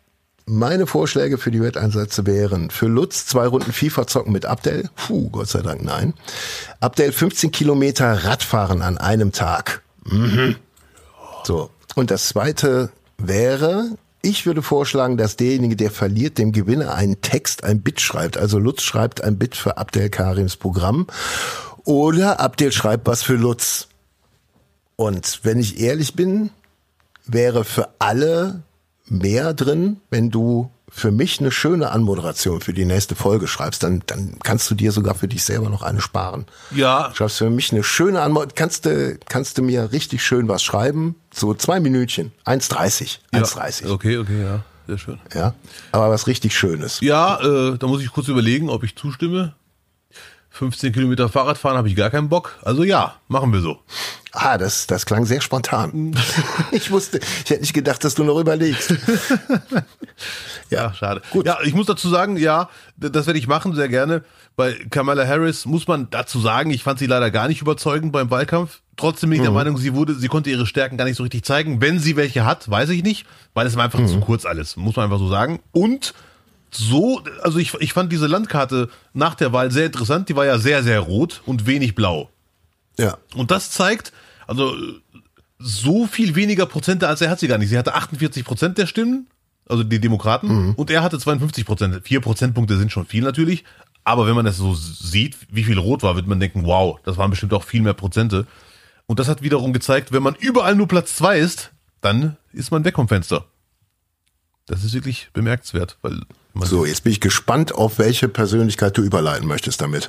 Speaker 1: meine Vorschläge für die Wetteinsätze wären: für Lutz zwei Runden FIFA zocken mit Abdel. Puh, Gott sei Dank nein. Abdel fünfzehn Kilometer Radfahren an einem Tag. Mhm. So. Und das zweite wäre, ich würde vorschlagen, dass derjenige, der verliert, dem Gewinner einen Text, ein Bit schreibt. Also Lutz schreibt ein Bit für Abdel Karims Programm oder Abdel schreibt was für Lutz. Und wenn ich ehrlich bin, wäre für alle mehr drin, wenn du für mich eine schöne Anmoderation für die nächste Folge schreibst, dann, dann kannst du dir sogar für dich selber noch eine sparen.
Speaker 2: Ja.
Speaker 1: Schreibst für mich eine schöne Anmoderation, kannst du, kannst du mir richtig schön was schreiben, so zwei Minütchen, eins dreißig, eins dreißig.
Speaker 2: Ja, okay, okay, ja, sehr schön.
Speaker 1: Ja, aber was richtig Schönes.
Speaker 2: Ja, äh, da muss ich kurz überlegen, ob ich zustimme. fünfzehn Kilometer Fahrrad fahren habe ich gar keinen Bock. Also ja, machen wir so.
Speaker 1: Ah, das, das klang sehr spontan. Ich wusste, ich hätte nicht gedacht, dass du noch überlegst.
Speaker 2: Ja, schade. Gut. Ja, ich muss dazu sagen, ja, das werde ich machen, sehr gerne. Bei Kamala Harris muss man dazu sagen, ich fand sie leider gar nicht überzeugend beim Wahlkampf. Trotzdem bin ich mhm. der Meinung, sie wurde, sie konnte ihre Stärken gar nicht so richtig zeigen. Wenn sie welche hat, weiß ich nicht, weil es war einfach mhm. zu kurz alles, muss man einfach so sagen. Und so, also ich, ich fand diese Landkarte nach der Wahl sehr interessant. Die war ja sehr, sehr rot und wenig blau.
Speaker 1: Ja.
Speaker 2: Und das zeigt, also so viel weniger Prozente als er hat sie gar nicht. Sie hatte achtundvierzig Prozent der Stimmen, also die Demokraten, mhm. und er hatte zweiundfünfzig Prozent. Vier Prozentpunkte sind schon viel natürlich. Aber wenn man das so sieht, wie viel rot war, wird man denken, wow, das waren bestimmt auch viel mehr Prozente. Und das hat wiederum gezeigt, wenn man überall nur Platz zwei ist, dann ist man weg vom Fenster. Das ist wirklich bemerkenswert, weil man
Speaker 1: so, jetzt bin ich gespannt, auf welche Persönlichkeit du überleiten möchtest damit.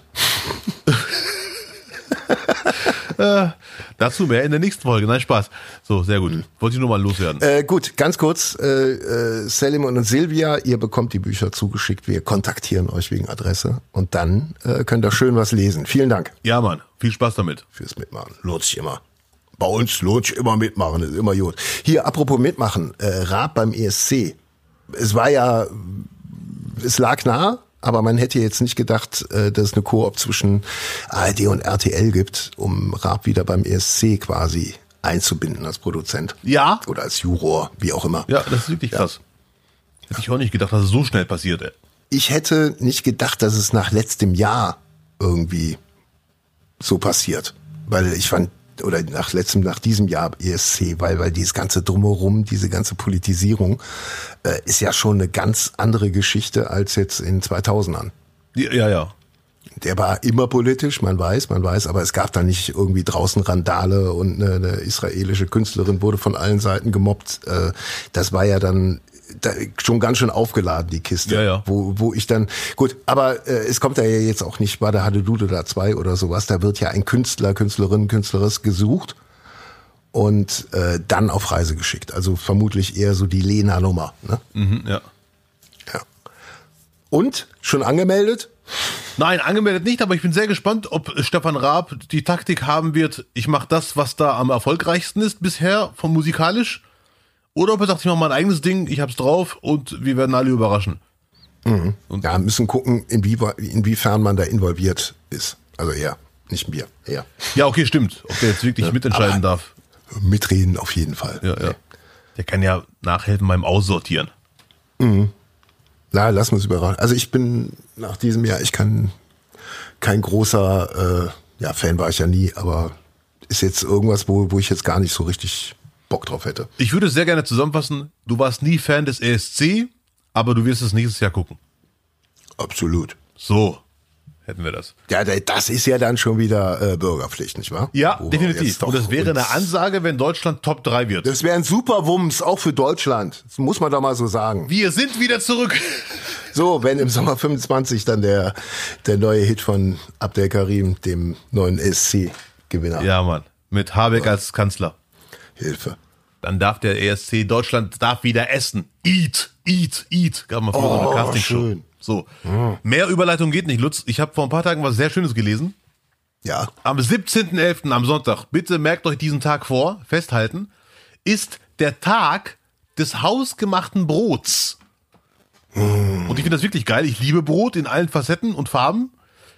Speaker 2: äh, dazu mehr in der nächsten Folge. Nein, Spaß. So, sehr gut. Wollte ich nur mal loswerden.
Speaker 1: Äh, gut, ganz kurz. Äh, äh, Selim und Silvia, ihr bekommt die Bücher zugeschickt. Wir kontaktieren euch wegen Adresse. Und dann äh, könnt ihr schön was lesen. Vielen Dank.
Speaker 2: Ja, Mann. Viel Spaß damit.
Speaker 1: Fürs Mitmachen. Lohnt sich immer. Bei uns lohnt sich immer mitmachen. Ist immer gut. Hier, apropos mitmachen. Äh, Raab beim E S C. Es war ja... Es lag nah, aber man hätte jetzt nicht gedacht, dass es eine Koop zwischen A R D und R T L gibt, um Raab wieder beim E S C quasi einzubinden als Produzent.
Speaker 2: Ja.
Speaker 1: Oder als Juror, wie auch immer.
Speaker 2: Ja, das ist wirklich krass. Ja. Hätte ich auch nicht gedacht, dass es so schnell passiert. Ey.
Speaker 1: Ich hätte nicht gedacht, dass es nach letztem Jahr irgendwie so passiert. Weil ich fand, oder nach letztem, nach diesem Jahr E S C, weil, weil dieses ganze Drumherum, diese ganze Politisierung, äh, ist ja schon eine ganz andere Geschichte als jetzt in zweitausendern.
Speaker 2: Ja, ja, ja.
Speaker 1: Der war immer politisch, man weiß, man weiß, aber es gab da nicht irgendwie draußen Randale und eine, eine israelische Künstlerin wurde von allen Seiten gemobbt. Äh, das war ja dann da schon ganz schön aufgeladen, die Kiste.
Speaker 2: Ja, ja.
Speaker 1: Wo, wo ich dann, gut, aber äh, es kommt da ja jetzt auch nicht bei der Hadedude da zwei oder sowas, da wird ja ein Künstler, Künstlerin, Künstleres gesucht und äh, dann auf Reise geschickt. Also vermutlich eher so die Lena-Nummer. Ne?
Speaker 2: Mhm, ja.
Speaker 1: Ja. Und? Schon angemeldet?
Speaker 2: Nein, angemeldet nicht, aber ich bin sehr gespannt, ob Stefan Raab die Taktik haben wird, ich mache das, was da am erfolgreichsten ist bisher, vom musikalisch. Oder ob er sagt, ich mache mein eigenes Ding, ich hab's drauf und wir werden alle überraschen.
Speaker 1: Mhm. Und ja, müssen gucken, inwie, inwiefern man da involviert ist. Also er, nicht wir, er.
Speaker 2: Ja, okay, stimmt. Ob der jetzt wirklich ja, mitentscheiden darf.
Speaker 1: Mitreden auf jeden Fall.
Speaker 2: Ja, ja. Der kann ja nachhelfen beim Aussortieren.
Speaker 1: Mhm. Na, lass uns überraschen. Also ich bin nach diesem Jahr, ich kann kein großer, äh, ja, Fan war ich ja nie, aber ist jetzt irgendwas, wo, wo ich jetzt gar nicht so richtig Bock drauf hätte.
Speaker 2: Ich würde es sehr gerne zusammenfassen. Du warst nie Fan des E S C, aber du wirst es nächstes Jahr gucken.
Speaker 1: Absolut.
Speaker 2: So, hätten wir das.
Speaker 1: Ja, das ist ja dann schon wieder äh, Bürgerpflicht, nicht wahr?
Speaker 2: Ja, wo definitiv. Und das wäre eine Ansage, wenn Deutschland Top drei wird.
Speaker 1: Das wäre ein super Wumms, auch für Deutschland. Das muss man doch mal so sagen.
Speaker 2: Wir sind wieder zurück.
Speaker 1: So, wenn im Sommer fünfundzwanzig dann der, der neue Hit von Abdel Karim, dem neuen E S C-Gewinner.
Speaker 2: Ja, Mann. Mit Habeck ja. als Kanzler.
Speaker 1: Hilfe.
Speaker 2: Dann darf der E S C Deutschland darf wieder essen. Eat, eat, eat. Gab mal früher oh, so eine Castingshow. So. Mhm. Mehr Überleitung geht nicht, Lutz. Ich habe vor ein paar Tagen was sehr Schönes gelesen.
Speaker 1: Ja.
Speaker 2: Am siebzehnten elften am Sonntag, bitte merkt euch diesen Tag vor, festhalten, ist der Tag des hausgemachten Brots. Mhm. Und ich finde das wirklich geil. Ich liebe Brot in allen Facetten und Farben.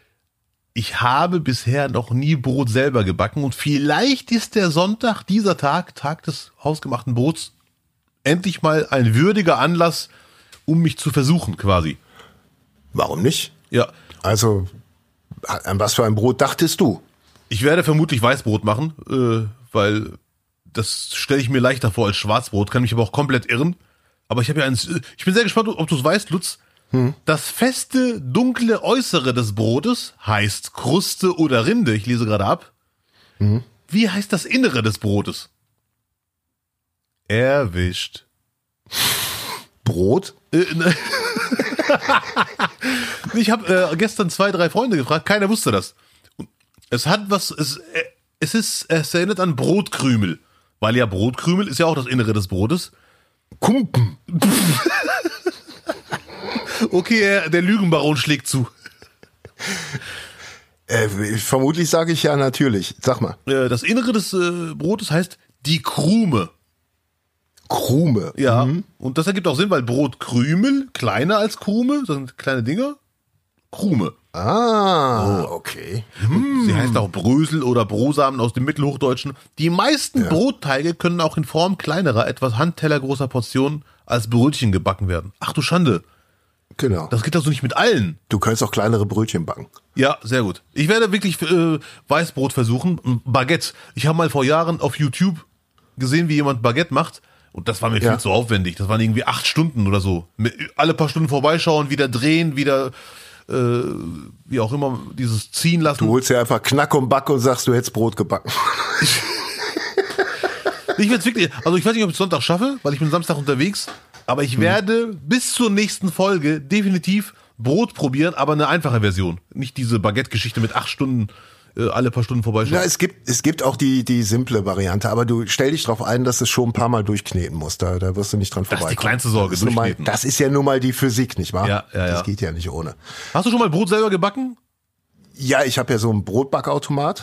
Speaker 2: Ich habe bisher noch nie Brot selber gebacken und vielleicht ist der Sonntag, dieser Tag, Tag des hausgemachten Brots, endlich mal ein würdiger Anlass, um mich zu versuchen quasi.
Speaker 1: Warum nicht?
Speaker 2: Ja.
Speaker 1: Also, an was für ein Brot dachtest du?
Speaker 2: Ich werde vermutlich Weißbrot machen, äh, weil das stelle ich mir leichter vor als Schwarzbrot, kann mich aber auch komplett irren. Aber ich habe ja eins, ich bin sehr gespannt, ob du es weißt, Lutz. Hm. Das feste, dunkle Äußere des Brotes heißt Kruste oder Rinde. Ich lese gerade ab. Hm. Wie heißt das Innere des Brotes? Erwischt.
Speaker 1: Brot?
Speaker 2: Äh, ne. Ich habe äh, gestern zwei, drei Freunde gefragt, keiner wusste das. Es hat was, es, äh, es ist, es erinnert an Brotkrümel. Weil ja Brotkrümel ist ja auch das Innere des Brotes.
Speaker 1: Kumpen.
Speaker 2: Okay, der Lügenbaron schlägt zu.
Speaker 1: Äh, vermutlich sage ich ja natürlich. Sag mal.
Speaker 2: Das Innere des äh, Brotes heißt die Krume.
Speaker 1: Krume.
Speaker 2: Ja, mhm. Und das ergibt auch Sinn, weil Brotkrümel kleiner als Krume, das sind kleine Dinger. Krume.
Speaker 1: Ah, oh. Okay.
Speaker 2: Hm. Sie heißt auch Brösel oder Brosamen aus dem Mittelhochdeutschen. Die meisten ja. Brotteige können auch in Form kleinerer, etwas handtellergroßer Portionen als Brötchen gebacken werden. Ach du Schande.
Speaker 1: Genau.
Speaker 2: Das geht doch so nicht mit allen.
Speaker 1: Du kannst auch kleinere Brötchen backen.
Speaker 2: Ja, sehr gut. Ich werde wirklich äh, Weißbrot versuchen. Baguette. Ich habe mal vor Jahren auf YouTube gesehen, wie jemand Baguette macht. Und das war mir ja. viel zu aufwendig. Das waren irgendwie acht Stunden oder so. Mit, alle paar Stunden vorbeischauen, wieder drehen, wieder äh, wie auch immer dieses ziehen lassen.
Speaker 1: Du holst ja einfach Knack und Back und sagst, du hättest Brot gebacken.
Speaker 2: Ich werde wirklich, also ich weiß nicht, ob ich es Sonntag schaffe, weil ich bin Samstag unterwegs. Aber ich werde hm. bis zur nächsten Folge definitiv Brot probieren, aber eine einfache Version. Nicht diese Baguette-Geschichte mit acht Stunden, äh, alle paar Stunden vorbeischauen.
Speaker 1: Ja, es gibt, es gibt auch die, die simple Variante, aber du stell dich darauf ein, dass es schon ein paar Mal durchkneten musst. Da, da wirst du nicht dran vorbeikommen.
Speaker 2: Das ist die kleinste Sorge,
Speaker 1: das durchkneten. Mal, das ist ja nun mal die Physik, nicht wahr?
Speaker 2: Ja, ja, ja.
Speaker 1: Das geht ja nicht ohne.
Speaker 2: Hast du schon mal Brot selber gebacken?
Speaker 1: Ja, ich habe ja so einen Brotbackautomat.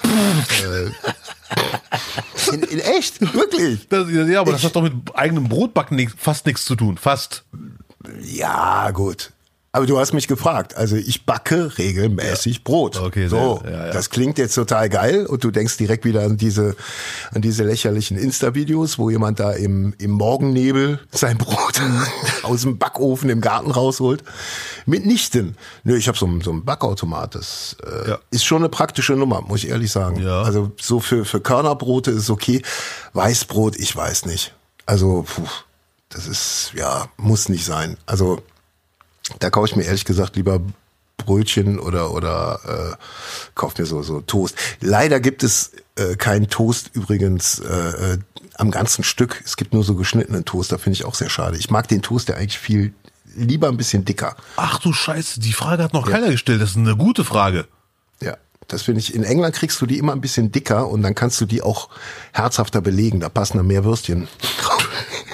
Speaker 1: in, in echt? Wirklich?
Speaker 2: Das, ja, aber ich, das hat doch mit eigenem Brotbacken nix, fast nichts zu tun. Fast.
Speaker 1: Ja, gut. Aber du hast mich gefragt. Also ich backe regelmäßig ja. Brot.
Speaker 2: Okay,
Speaker 1: so,
Speaker 2: ja, ja.
Speaker 1: Das klingt jetzt total geil und du denkst direkt wieder an diese, an diese lächerlichen Insta-Videos, wo jemand da im, im Morgennebel sein Brot aus dem Backofen im Garten rausholt. Mitnichten. Nö, ich habe so, so einen Backautomat. Das äh, ja. ist schon eine praktische Nummer, muss ich ehrlich sagen.
Speaker 2: Ja.
Speaker 1: Also so für, für Körnerbrote ist okay. Weißbrot, ich weiß nicht. Also, puh, das ist, ja, muss nicht sein. Also, da kaufe ich mir ehrlich gesagt lieber Brötchen oder oder äh, kaufe mir so so Toast. Leider gibt es äh, keinen Toast übrigens äh, äh, am ganzen Stück. Es gibt nur so geschnittenen Toast. Da finde ich auch sehr schade. Ich mag den Toast ja eigentlich viel lieber ein bisschen dicker.
Speaker 2: Ach du Scheiße, die Frage hat noch ja. keiner gestellt. Das ist eine gute Frage.
Speaker 1: Ja, das finde ich. In England kriegst du die immer ein bisschen dicker und dann kannst du die auch herzhafter belegen. Da passen dann mehr Würstchen drauf.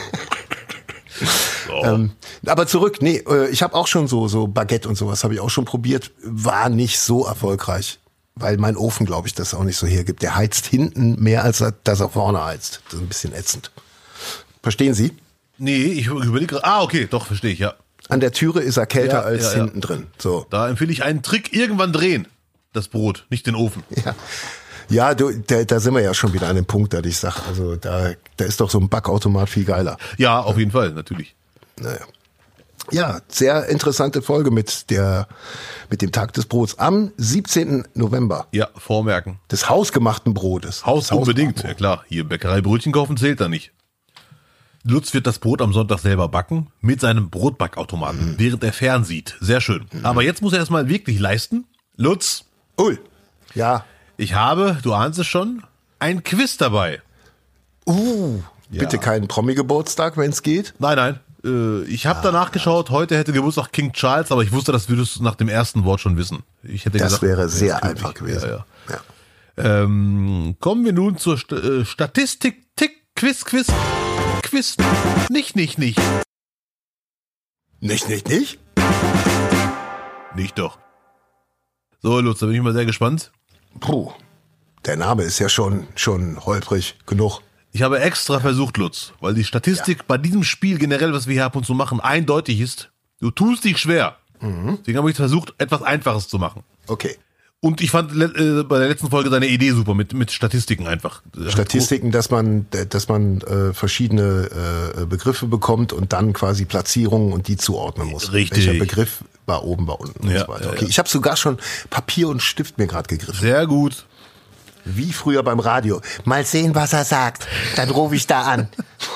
Speaker 1: Oh. Ähm, aber zurück, nee, ich habe auch schon so so Baguette und sowas habe ich auch schon probiert, war nicht so erfolgreich, weil mein Ofen, glaube ich, das auch nicht so hergibt. Der heizt hinten mehr, als er, dass er vorne heizt. Das ist ein bisschen ätzend. Verstehen Sie?
Speaker 2: Nee, ich überlege gerade. Ah, okay, doch, verstehe ich, ja.
Speaker 1: An der Türe ist er kälter ja, als ja, hinten ja. drin. So.
Speaker 2: Da empfehle ich einen Trick, irgendwann drehen, das Brot, nicht den Ofen.
Speaker 1: Ja. Ja, du, da, da sind wir ja schon wieder an dem Punkt, da ich sag, also da, da ist doch so ein Backautomat viel geiler.
Speaker 2: Ja, auf jeden Fall, natürlich.
Speaker 1: Naja. Ja, sehr interessante Folge mit der, mit dem Tag des Brots am siebzehnten November.
Speaker 2: Ja, vormerken.
Speaker 1: Des hausgemachten Brotes.
Speaker 2: Haus unbedingt, ja klar. Hier Bäckerei Brötchen kaufen zählt da nicht. Lutz wird das Brot am Sonntag selber backen mit seinem Brotbackautomaten, mhm. während er fernsieht. Sehr schön. Mhm. Aber jetzt muss er erstmal wirklich leisten. Lutz.
Speaker 1: Ui. Ja.
Speaker 2: Ich habe, du ahnst es schon, ein Quiz dabei.
Speaker 1: Uh, bitte ja. keinen Promi-Geburtstag, wenn es geht.
Speaker 2: Nein, nein. Äh, ich habe ah, danach geschaut, heute hätte Geburtstag King Charles, aber ich wusste, das würdest du nach dem ersten Wort schon wissen. Ich hätte
Speaker 1: das
Speaker 2: gesagt,
Speaker 1: wäre sehr einfach gewesen.
Speaker 2: Ja, ja. Ja. Ähm, kommen wir nun zur St- äh, Statistik, Tick, Quiz, Quiz, Quiz. Nicht, nicht, nicht.
Speaker 1: Nicht, nicht, nicht?
Speaker 2: Nicht doch. So, Lutz, da bin ich mal sehr gespannt.
Speaker 1: Puh, der Name ist ja schon, schon holprig genug.
Speaker 2: Ich habe extra versucht, Lutz, weil die Statistik ja. bei diesem Spiel generell, was wir hier ab und zu machen, eindeutig ist. Du tust dich schwer. Mhm. Deswegen habe ich versucht, etwas Einfaches zu machen.
Speaker 1: Okay.
Speaker 2: Und ich fand äh, bei der letzten Folge seine Idee super, mit, mit Statistiken einfach.
Speaker 1: Statistiken, dass man, dass man äh, verschiedene äh, Begriffe bekommt und dann quasi Platzierungen und die zuordnen muss.
Speaker 2: Richtig.
Speaker 1: Welcher Begriff war oben, war unten
Speaker 2: Ja,
Speaker 1: und so weiter.
Speaker 2: ja,
Speaker 1: Okay,
Speaker 2: ja.
Speaker 1: ich habe sogar schon Papier und Stift mir gerade gegriffen.
Speaker 2: Sehr gut.
Speaker 1: Wie früher beim Radio. Mal sehen, was er sagt. Dann rufe ich da an.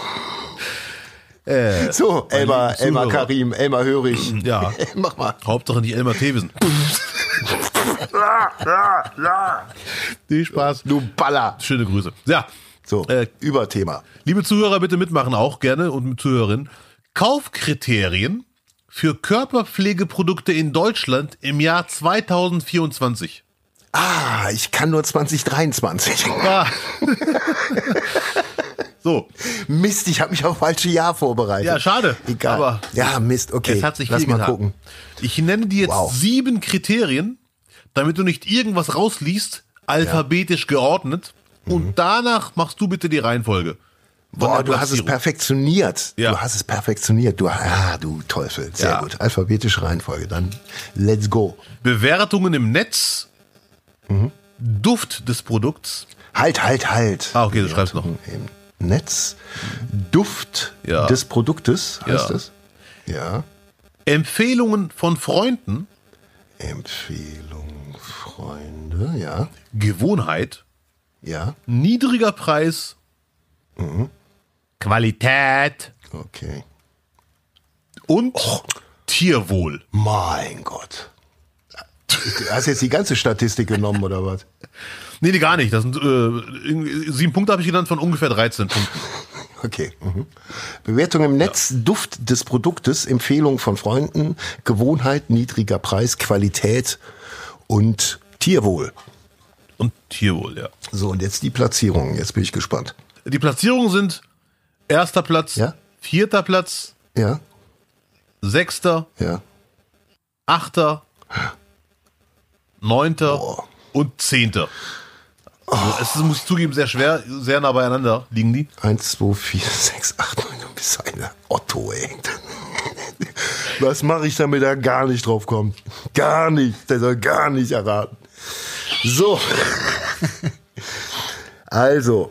Speaker 2: Äh,
Speaker 1: So, Elmar,
Speaker 2: lieben
Speaker 1: Elmar
Speaker 2: Zuhörer.
Speaker 1: Karim, Elmar Hörig.
Speaker 2: Ja.
Speaker 1: Mach mal.
Speaker 2: Hauptsache nicht Elmar Thewesen. Viel Spaß.
Speaker 1: Du Baller.
Speaker 2: Schöne Grüße. Ja.
Speaker 1: So,
Speaker 2: Äh,
Speaker 1: Überthema.
Speaker 2: Liebe Zuhörer, bitte mitmachen auch gerne und mit Zuhörerinnen. Kaufkriterien für Körperpflegeprodukte in Deutschland im Jahr zweitausendvierundzwanzig.
Speaker 1: Ah, ich kann nur zwanzig dreiundzwanzig.
Speaker 2: Ah. So,
Speaker 1: Mist, ich habe mich auf falsche Jahr vorbereitet.
Speaker 2: ja, schade.
Speaker 1: Egal.
Speaker 2: Aber
Speaker 1: ja, Mist, okay.
Speaker 2: es hat sich
Speaker 1: Lass
Speaker 2: viel
Speaker 1: mal
Speaker 2: getan.
Speaker 1: gucken.
Speaker 2: Ich nenne dir jetzt
Speaker 1: Wow.
Speaker 2: sieben Kriterien, damit du nicht irgendwas rausliest, alphabetisch geordnet. Und danach machst du bitte die Reihenfolge. von
Speaker 1: Boah,
Speaker 2: der
Speaker 1: du hast es
Speaker 2: Platzierung.
Speaker 1: perfektioniert.
Speaker 2: Ja.
Speaker 1: Du hast es perfektioniert. Du, ah, du Teufel. Sehr
Speaker 2: Ja.
Speaker 1: gut. Alphabetische Reihenfolge. Dann let's go.
Speaker 2: Bewertungen im Netz, Duft des Produkts.
Speaker 1: Halt, halt, halt.
Speaker 2: Ah, okay, du schreibst noch.
Speaker 1: Im Netz. Duft
Speaker 2: Ja.
Speaker 1: des Produktes heißt
Speaker 2: Ja.
Speaker 1: es. Ja.
Speaker 2: Empfehlungen von Freunden,
Speaker 1: Empfehlung, Freunde. Ja.
Speaker 2: Gewohnheit,
Speaker 1: Ja.
Speaker 2: niedriger Preis, Qualität
Speaker 1: Okay.
Speaker 2: und Tierwohl.
Speaker 1: Mein Gott. Du hast jetzt die ganze Statistik genommen, oder was?
Speaker 2: Nee, nee, gar nicht. Das sind äh, irgendwie- sieben Punkte habe ich genannt von ungefähr dreizehn Punkten.
Speaker 1: Okay. Mhm. Bewertung im Netz, Duft des Produktes, Empfehlung von Freunden, Gewohnheit, niedriger Preis, Qualität und Tierwohl.
Speaker 2: Und Tierwohl, ja.
Speaker 1: So, und jetzt die Platzierung. Jetzt bin ich gespannt.
Speaker 2: Die Platzierungen sind erster Platz,
Speaker 1: Ja.
Speaker 2: vierter Platz,
Speaker 1: Ja?
Speaker 2: sechster,
Speaker 1: Ja.
Speaker 2: achter, neunter
Speaker 1: Boah.
Speaker 2: und zehnter. Also es ist, muss ich zugeben, sehr schwer, sehr nah beieinander liegen die.
Speaker 1: Eins, zwei, vier, sechs, acht, neun. Du bist eine Otto, ey. Was mache ich, damit er gar nicht drauf kommt? Gar nicht. Der soll gar nicht erraten. So. Also.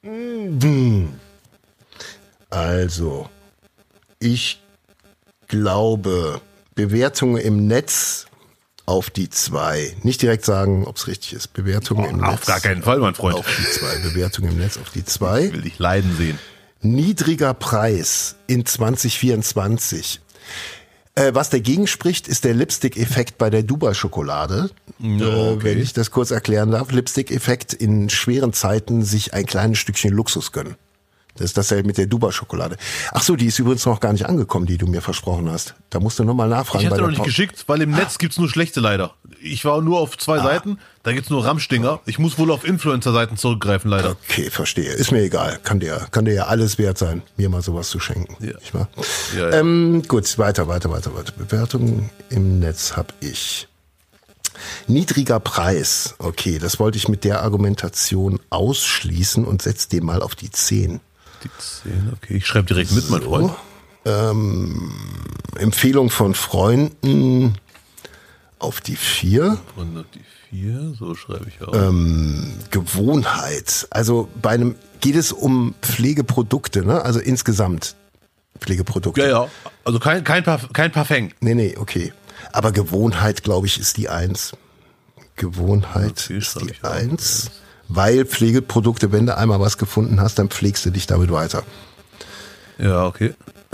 Speaker 1: Also. Ich glaube, Bewertungen im Netz auf die zwei. Nicht direkt sagen, ob es richtig ist. Bewertungen im
Speaker 2: Auf
Speaker 1: Netz.
Speaker 2: gar keinen Fall, mein Freund.
Speaker 1: Auf die zwei. Bewertungen im Netz auf die zwei.
Speaker 2: Ich will dich leiden sehen.
Speaker 1: Niedriger Preis in zwanzig vierundzwanzig. Äh, was dagegen spricht, ist der Lipstick-Effekt bei der Dubai-Schokolade.
Speaker 2: Ja,
Speaker 1: Äh,
Speaker 2: okay.
Speaker 1: wenn ich das kurz erklären darf. Lipstick-Effekt in schweren Zeiten sich ein kleines Stückchen Luxus gönnen. Das ist dasselbe mit der Dubai-Schokolade. Ach so, die ist übrigens noch gar nicht angekommen, die du mir versprochen hast. Da musst du nochmal nachfragen.
Speaker 2: Ich hätte
Speaker 1: bei
Speaker 2: noch
Speaker 1: der
Speaker 2: nicht
Speaker 1: Pa-
Speaker 2: geschickt, weil im Netz gibt's nur schlechte leider. Ich war nur auf zwei Seiten, da gibt's nur Ramstinger. Ich muss wohl auf Influencer-Seiten zurückgreifen, leider.
Speaker 1: Okay, verstehe. Ist mir egal. Kann dir, kann dir ja alles wert sein, mir mal sowas zu schenken.
Speaker 2: Ja.
Speaker 1: Nicht wahr?
Speaker 2: Ja, ja.
Speaker 1: Ähm, gut, weiter, weiter, weiter, weiter. Bewertungen im Netz habe ich. Niedriger Preis. Okay, das wollte ich mit der Argumentation ausschließen und setz den mal auf die zehn.
Speaker 2: Die zehn, okay, ich schreibe direkt mit, mein Freund.
Speaker 1: Ähm, Empfehlung von Freunden auf die vier.
Speaker 2: Und die vier, so schreibe ich auch.
Speaker 1: Ähm, Gewohnheit. Also bei einem geht es um Pflegeprodukte, ne? Also insgesamt Pflegeprodukte.
Speaker 2: Ja, ja, also kein, kein, Parf kein Parfum.
Speaker 1: Nee, nee, okay. Aber Gewohnheit, glaube ich, ist die Eins. Gewohnheit
Speaker 2: Okay,
Speaker 1: ist
Speaker 2: schreibe
Speaker 1: die
Speaker 2: ich auch.
Speaker 1: Eins. Weil Pflegeprodukte, wenn du einmal was gefunden hast, dann pflegst du dich damit weiter.
Speaker 2: Ja, okay.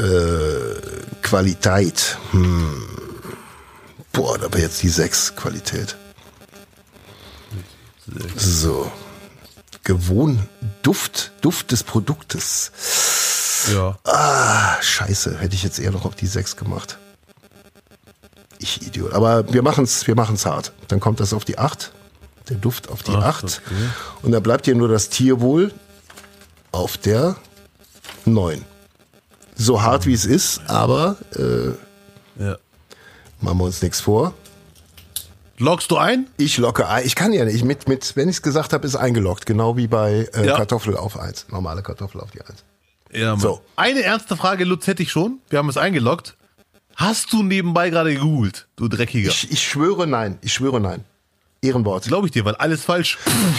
Speaker 1: Qualität. Hm. Boah, da wäre jetzt die sechs Qualität. So. Gewohn. Duft. Duft des Produktes.
Speaker 2: Ja.
Speaker 1: Ah, scheiße. Hätte ich jetzt eher noch auf die sechs gemacht. Ich Idiot. Aber wir machen's, wir machen's hart. Dann kommt das auf die acht. Der Duft auf die
Speaker 2: Acht,
Speaker 1: acht.
Speaker 2: okay.
Speaker 1: Und dann bleibt hier nur das Tierwohl auf der neun. So hart wie es ist, aber äh,
Speaker 2: ja.
Speaker 1: machen wir uns nichts vor.
Speaker 2: Loggst du ein?
Speaker 1: Ich locke ein. Ich kann ja nicht. Mit, mit, wenn ich es gesagt habe, ist eingeloggt. Genau wie bei äh,
Speaker 2: Ja.
Speaker 1: Kartoffel auf eins. Normale Kartoffel auf die eins.
Speaker 2: Ja, Mann.
Speaker 1: So.
Speaker 2: Eine ernste Frage, Lutz, hätte ich schon. Wir haben es eingeloggt. Hast du nebenbei gerade gegoogelt, du Dreckiger?
Speaker 1: Ich, ich schwöre nein. Ich schwöre nein. Ehrenwort.
Speaker 2: Glaube ich dir, weil alles falsch.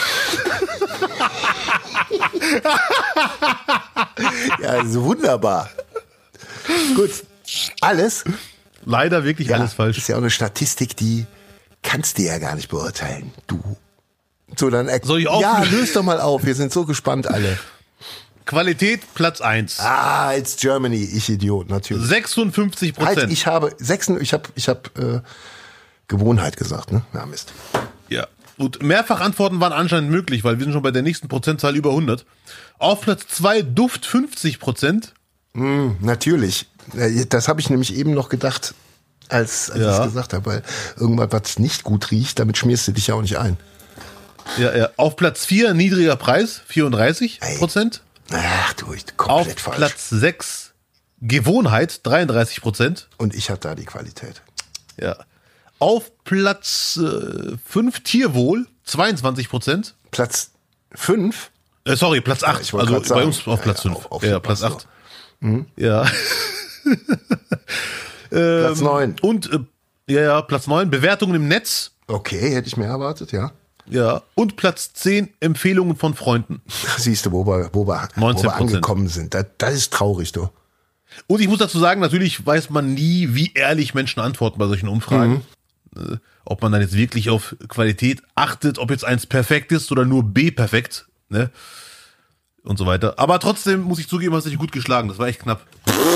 Speaker 1: Ja, also wunderbar. Gut, alles?
Speaker 2: Leider wirklich
Speaker 1: Ja,
Speaker 2: alles falsch.
Speaker 1: ist ja auch eine Statistik, die kannst du ja gar nicht beurteilen. Du. So, dann er-
Speaker 2: Soll ich auch-
Speaker 1: Ja, löst doch mal auf. Wir sind so gespannt alle.
Speaker 2: Qualität Platz eins.
Speaker 1: Ah, it's Germany, ich Idiot, natürlich.
Speaker 2: sechsundfünfzig Prozent.
Speaker 1: Halt, ich habe sechs, ich habe, ich habe äh, Gewohnheit gesagt, ne? Ja, Mist.
Speaker 2: Ja. Und Mehrfachantworten waren anscheinend möglich, weil wir sind schon bei der nächsten Prozentzahl über hundert. Auf Platz zwei Duft fünfzig Prozent.
Speaker 1: Mm, natürlich. Äh, Das habe ich nämlich eben noch gedacht, als, als
Speaker 2: Ja.
Speaker 1: ich es gesagt habe, weil irgendwas, was nicht gut riecht, damit schmierst du dich ja auch nicht ein.
Speaker 2: Ja, ja. Auf Platz vier niedriger Preis, vierunddreißig Prozent.
Speaker 1: Ach du, ich
Speaker 2: Auf
Speaker 1: komplett falsch.
Speaker 2: Platz sechs Gewohnheit, dreiunddreißig Prozent.
Speaker 1: Und ich hatte da die Qualität.
Speaker 2: Ja. Auf Platz äh, fünf Tierwohl, zweiundzwanzig Prozent.
Speaker 1: Platz fünf.
Speaker 2: Äh, sorry, Platz acht.
Speaker 1: ich wollte
Speaker 2: also
Speaker 1: grad
Speaker 2: bei
Speaker 1: sagen.
Speaker 2: uns auf
Speaker 1: Ja,
Speaker 2: Platz
Speaker 1: ja,
Speaker 2: fünf.
Speaker 1: auf- auf
Speaker 2: ja,
Speaker 1: den
Speaker 2: Platz
Speaker 1: Platz
Speaker 2: acht. Ja.
Speaker 1: Platz neun.
Speaker 2: Und äh, ja, ja, Platz neun Bewertungen im Netz.
Speaker 1: Okay, hätte ich mehr erwartet, ja.
Speaker 2: Ja. Und Platz zehn Empfehlungen von Freunden.
Speaker 1: Siehst du, wo wir, wo wir, wo
Speaker 2: neunzehn
Speaker 1: wir
Speaker 2: Prozent.
Speaker 1: angekommen sind. Das, das ist traurig, du.
Speaker 2: Und ich muss dazu sagen, natürlich weiß man nie, wie ehrlich Menschen antworten bei solchen Umfragen. Äh, ob man dann jetzt wirklich auf Qualität achtet, ob jetzt eins perfekt ist oder nur B perfekt, ne? Und so weiter. Aber trotzdem muss ich zugeben, hast du dich gut geschlagen. Das war echt knapp.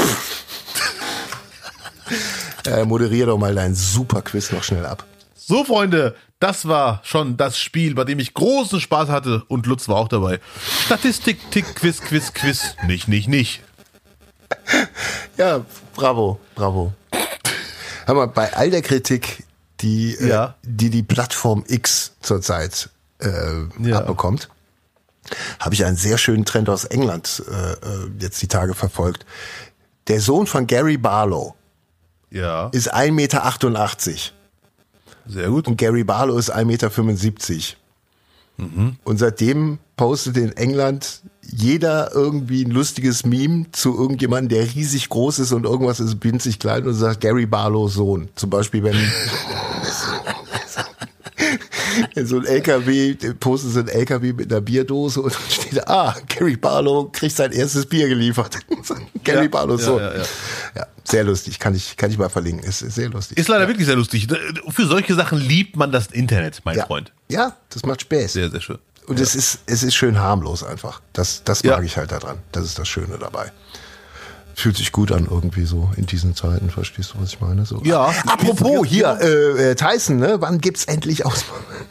Speaker 1: Äh, moderier doch mal dein super Quiz noch schnell ab.
Speaker 2: So, Freunde, das war schon das Spiel, bei dem ich großen Spaß hatte und Lutz war auch dabei. Statistik, Tick, Quiz, Quiz, Quiz. Nicht, nicht, nicht.
Speaker 1: Ja, bravo, bravo. Hör mal, bei all der Kritik, die äh,
Speaker 2: Ja.
Speaker 1: die, die Plattform X zurzeit äh,
Speaker 2: Ja.
Speaker 1: abbekommt, habe ich einen sehr schönen Trend aus England äh, äh, jetzt die Tage verfolgt. Der Sohn von Gary Barlow
Speaker 2: Ja,
Speaker 1: ist ein Meter achtundachtzig
Speaker 2: sehr gut.
Speaker 1: und Gary Barlow ist ein Meter fünfundsiebzig. Und seitdem postet in England jeder irgendwie ein lustiges Meme zu irgendjemandem, der riesig groß ist und irgendwas ist winzig klein und sagt Gary Barlows Sohn. Zum Beispiel, wenn, wenn so ein L K W, postet so ein L K W mit einer Bierdose und dann steht da, ah, Gary Barlow kriegt sein erstes Bier geliefert. Gary
Speaker 2: Ja,
Speaker 1: Barlows
Speaker 2: ja,
Speaker 1: Sohn.
Speaker 2: ja, ja.
Speaker 1: Ja, sehr lustig, kann ich, kann ich mal verlinken. Ist, ist sehr lustig.
Speaker 2: Ist leider wirklich sehr lustig. Für solche Sachen liebt man das Internet, mein
Speaker 1: ja.
Speaker 2: Freund.
Speaker 1: Ja, das macht Spaß.
Speaker 2: Sehr, sehr schön.
Speaker 1: Und es ist, es ist schön harmlos einfach. Das, das
Speaker 2: Ja.
Speaker 1: mag ich halt daran. Das ist das Schöne dabei. Fühlt sich gut an irgendwie so in diesen Zeiten. Verstehst du, was ich meine? So.
Speaker 2: Ja.
Speaker 1: Apropos, hier, äh, äh, Tyson, ne? Wann gibt's endlich aus?